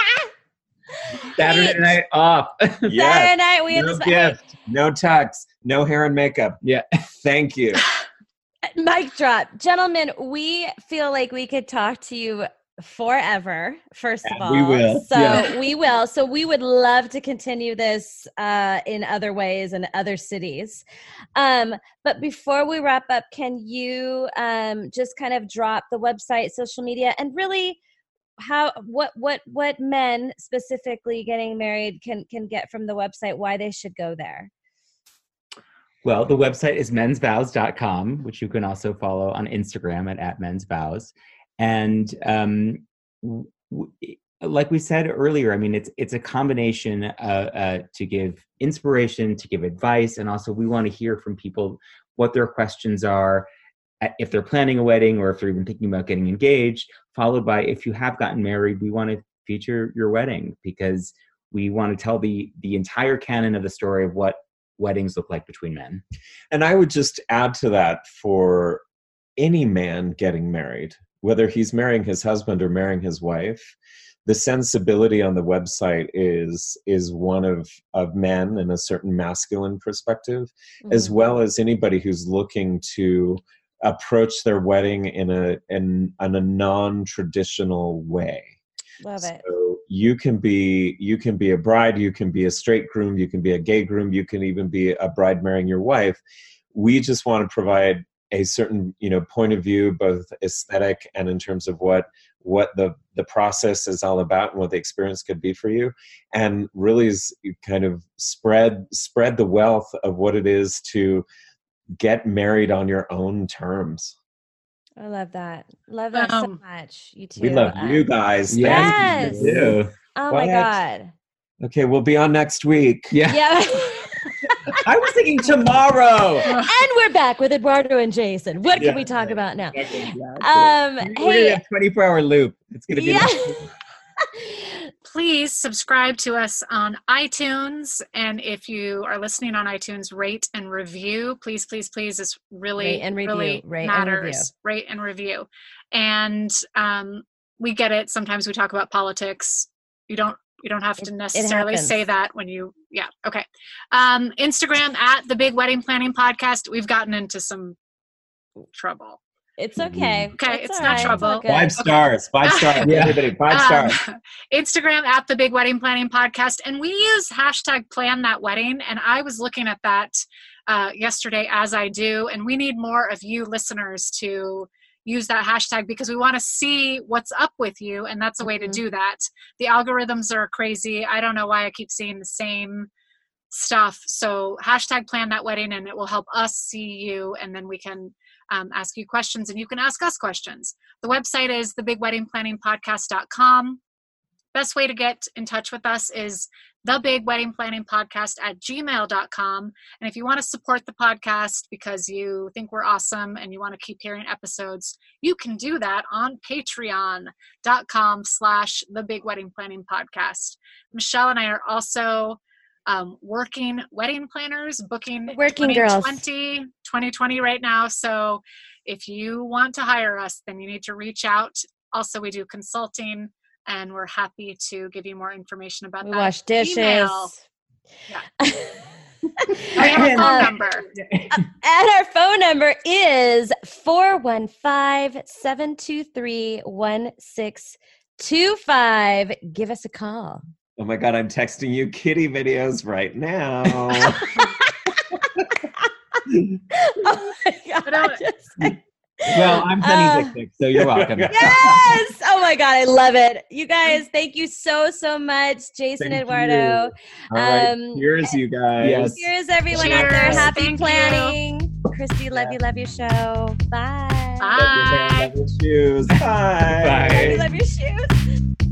Saturday Hey, night off. Yes. Saturday night, we had No this. Hey, gift, no tux, no hair and makeup. Yeah. Thank you. mic drop. Gentlemen, we feel like we could talk to you forever, first of And all. we will. So Yeah. we will. So we would love to continue this uh, in other ways and other cities. Um, but before we wrap up, can you um, just kind of drop the website, social media, and really how what what what men specifically getting married can can get from the website, why they should go there? Well, the website is mens vows dot com, which you can also follow on Instagram at, at mensvows. And um, w- w- like we said earlier, I mean, it's it's a combination uh, uh, to give inspiration, to give advice, and also we want to hear from people what their questions are, uh, if they're planning a wedding or if they're even thinking about getting engaged, followed by if you have gotten married, we want to feature your wedding because we want to tell the the entire canon of the story of what weddings look like between men. And I would just add to that for any man getting married, whether he's marrying his husband or marrying his wife, the sensibility on the website is is one of of men in a certain masculine perspective, mm-hmm. as well as anybody who's looking to approach their wedding in a in, in a non-traditional way. Love it. So you can be you can be a bride, you can be a straight groom, you can be a gay groom, you can even be a bride marrying your wife. We just want to provide a certain, you know, point of view, both aesthetic and in terms of what what the the process is all about and what the experience could be for you, and really is kind of spread spread the wealth of what it is to get married on your own terms. I love that. Love that Um, so much. You too. We love Uh, you guys. Yes. Thank you. Oh What? my God. Okay, we'll be on next week. Yeah. Yeah. I was thinking tomorrow. And we're back with Eduardo and Jason. What Yeah. can we talk about now? Um, Um, We're gonna hey, have twenty-four hour loop. It's gonna be yeah. Please subscribe to us on iTunes. And if you are listening on iTunes, rate and review. Please, please, please. This really, Rate and review. really Rate and review. matters. Rate and review. And um, we get it. Sometimes we talk about politics. You don't you don't have to It- it necessarily happens. say that when you, yeah, okay. Um, Instagram at the Big Wedding Planning Podcast. We've gotten into some trouble. It's okay. Okay, it's all not right. trouble. all good. Five stars. Five stars. Yeah. Everybody, five stars. Um, Instagram at the Big Wedding Planning Podcast, and we use hashtag Plan That Wedding. And I was looking at that uh, yesterday, as I do, and we need more of you listeners to use that hashtag because we want to see what's up with you, and that's a way Mhm. to do that. The algorithms are crazy. I don't know why I keep seeing the same stuff. So hashtag Plan That Wedding, and it will help us see you, and then we can um, ask you questions, and you can ask us questions. The website is the big wedding planning podcast dot com. Best way to get in touch with us is the big wedding planning podcast at gmail dot com. And if you want to support the podcast because you think we're awesome and you want to keep hearing episodes, you can do that on patreon dot com slash the big wedding planning podcast. Michelle and I are also um, working wedding planners, booking Working girls. twenty twenty, twenty twenty right now. So if you want to hire us, then you need to reach out. Also, we do consulting, and we're happy to give you more information about We that. wash dishes. Email. Yeah. We We have a phone number. And our phone number is four one five, seven two three, one six two five. Give us a call. Oh my God, I'm texting you kitty videos right now. Oh my God. But, uh, Just- Well, I'm Uh, Sunny Zick Zick, so you're welcome. Yes. Oh my God. I love it. You guys, thank you so, so much. Jason, Thank Eduardo. you. All right, Um, cheers, you guys. Yes. Here's everyone out there. Cheers. Happy Thank you. planning. Christy, love you, love your show. Bye. Bye. Love your shoes. Bye. Love you, love your shoes.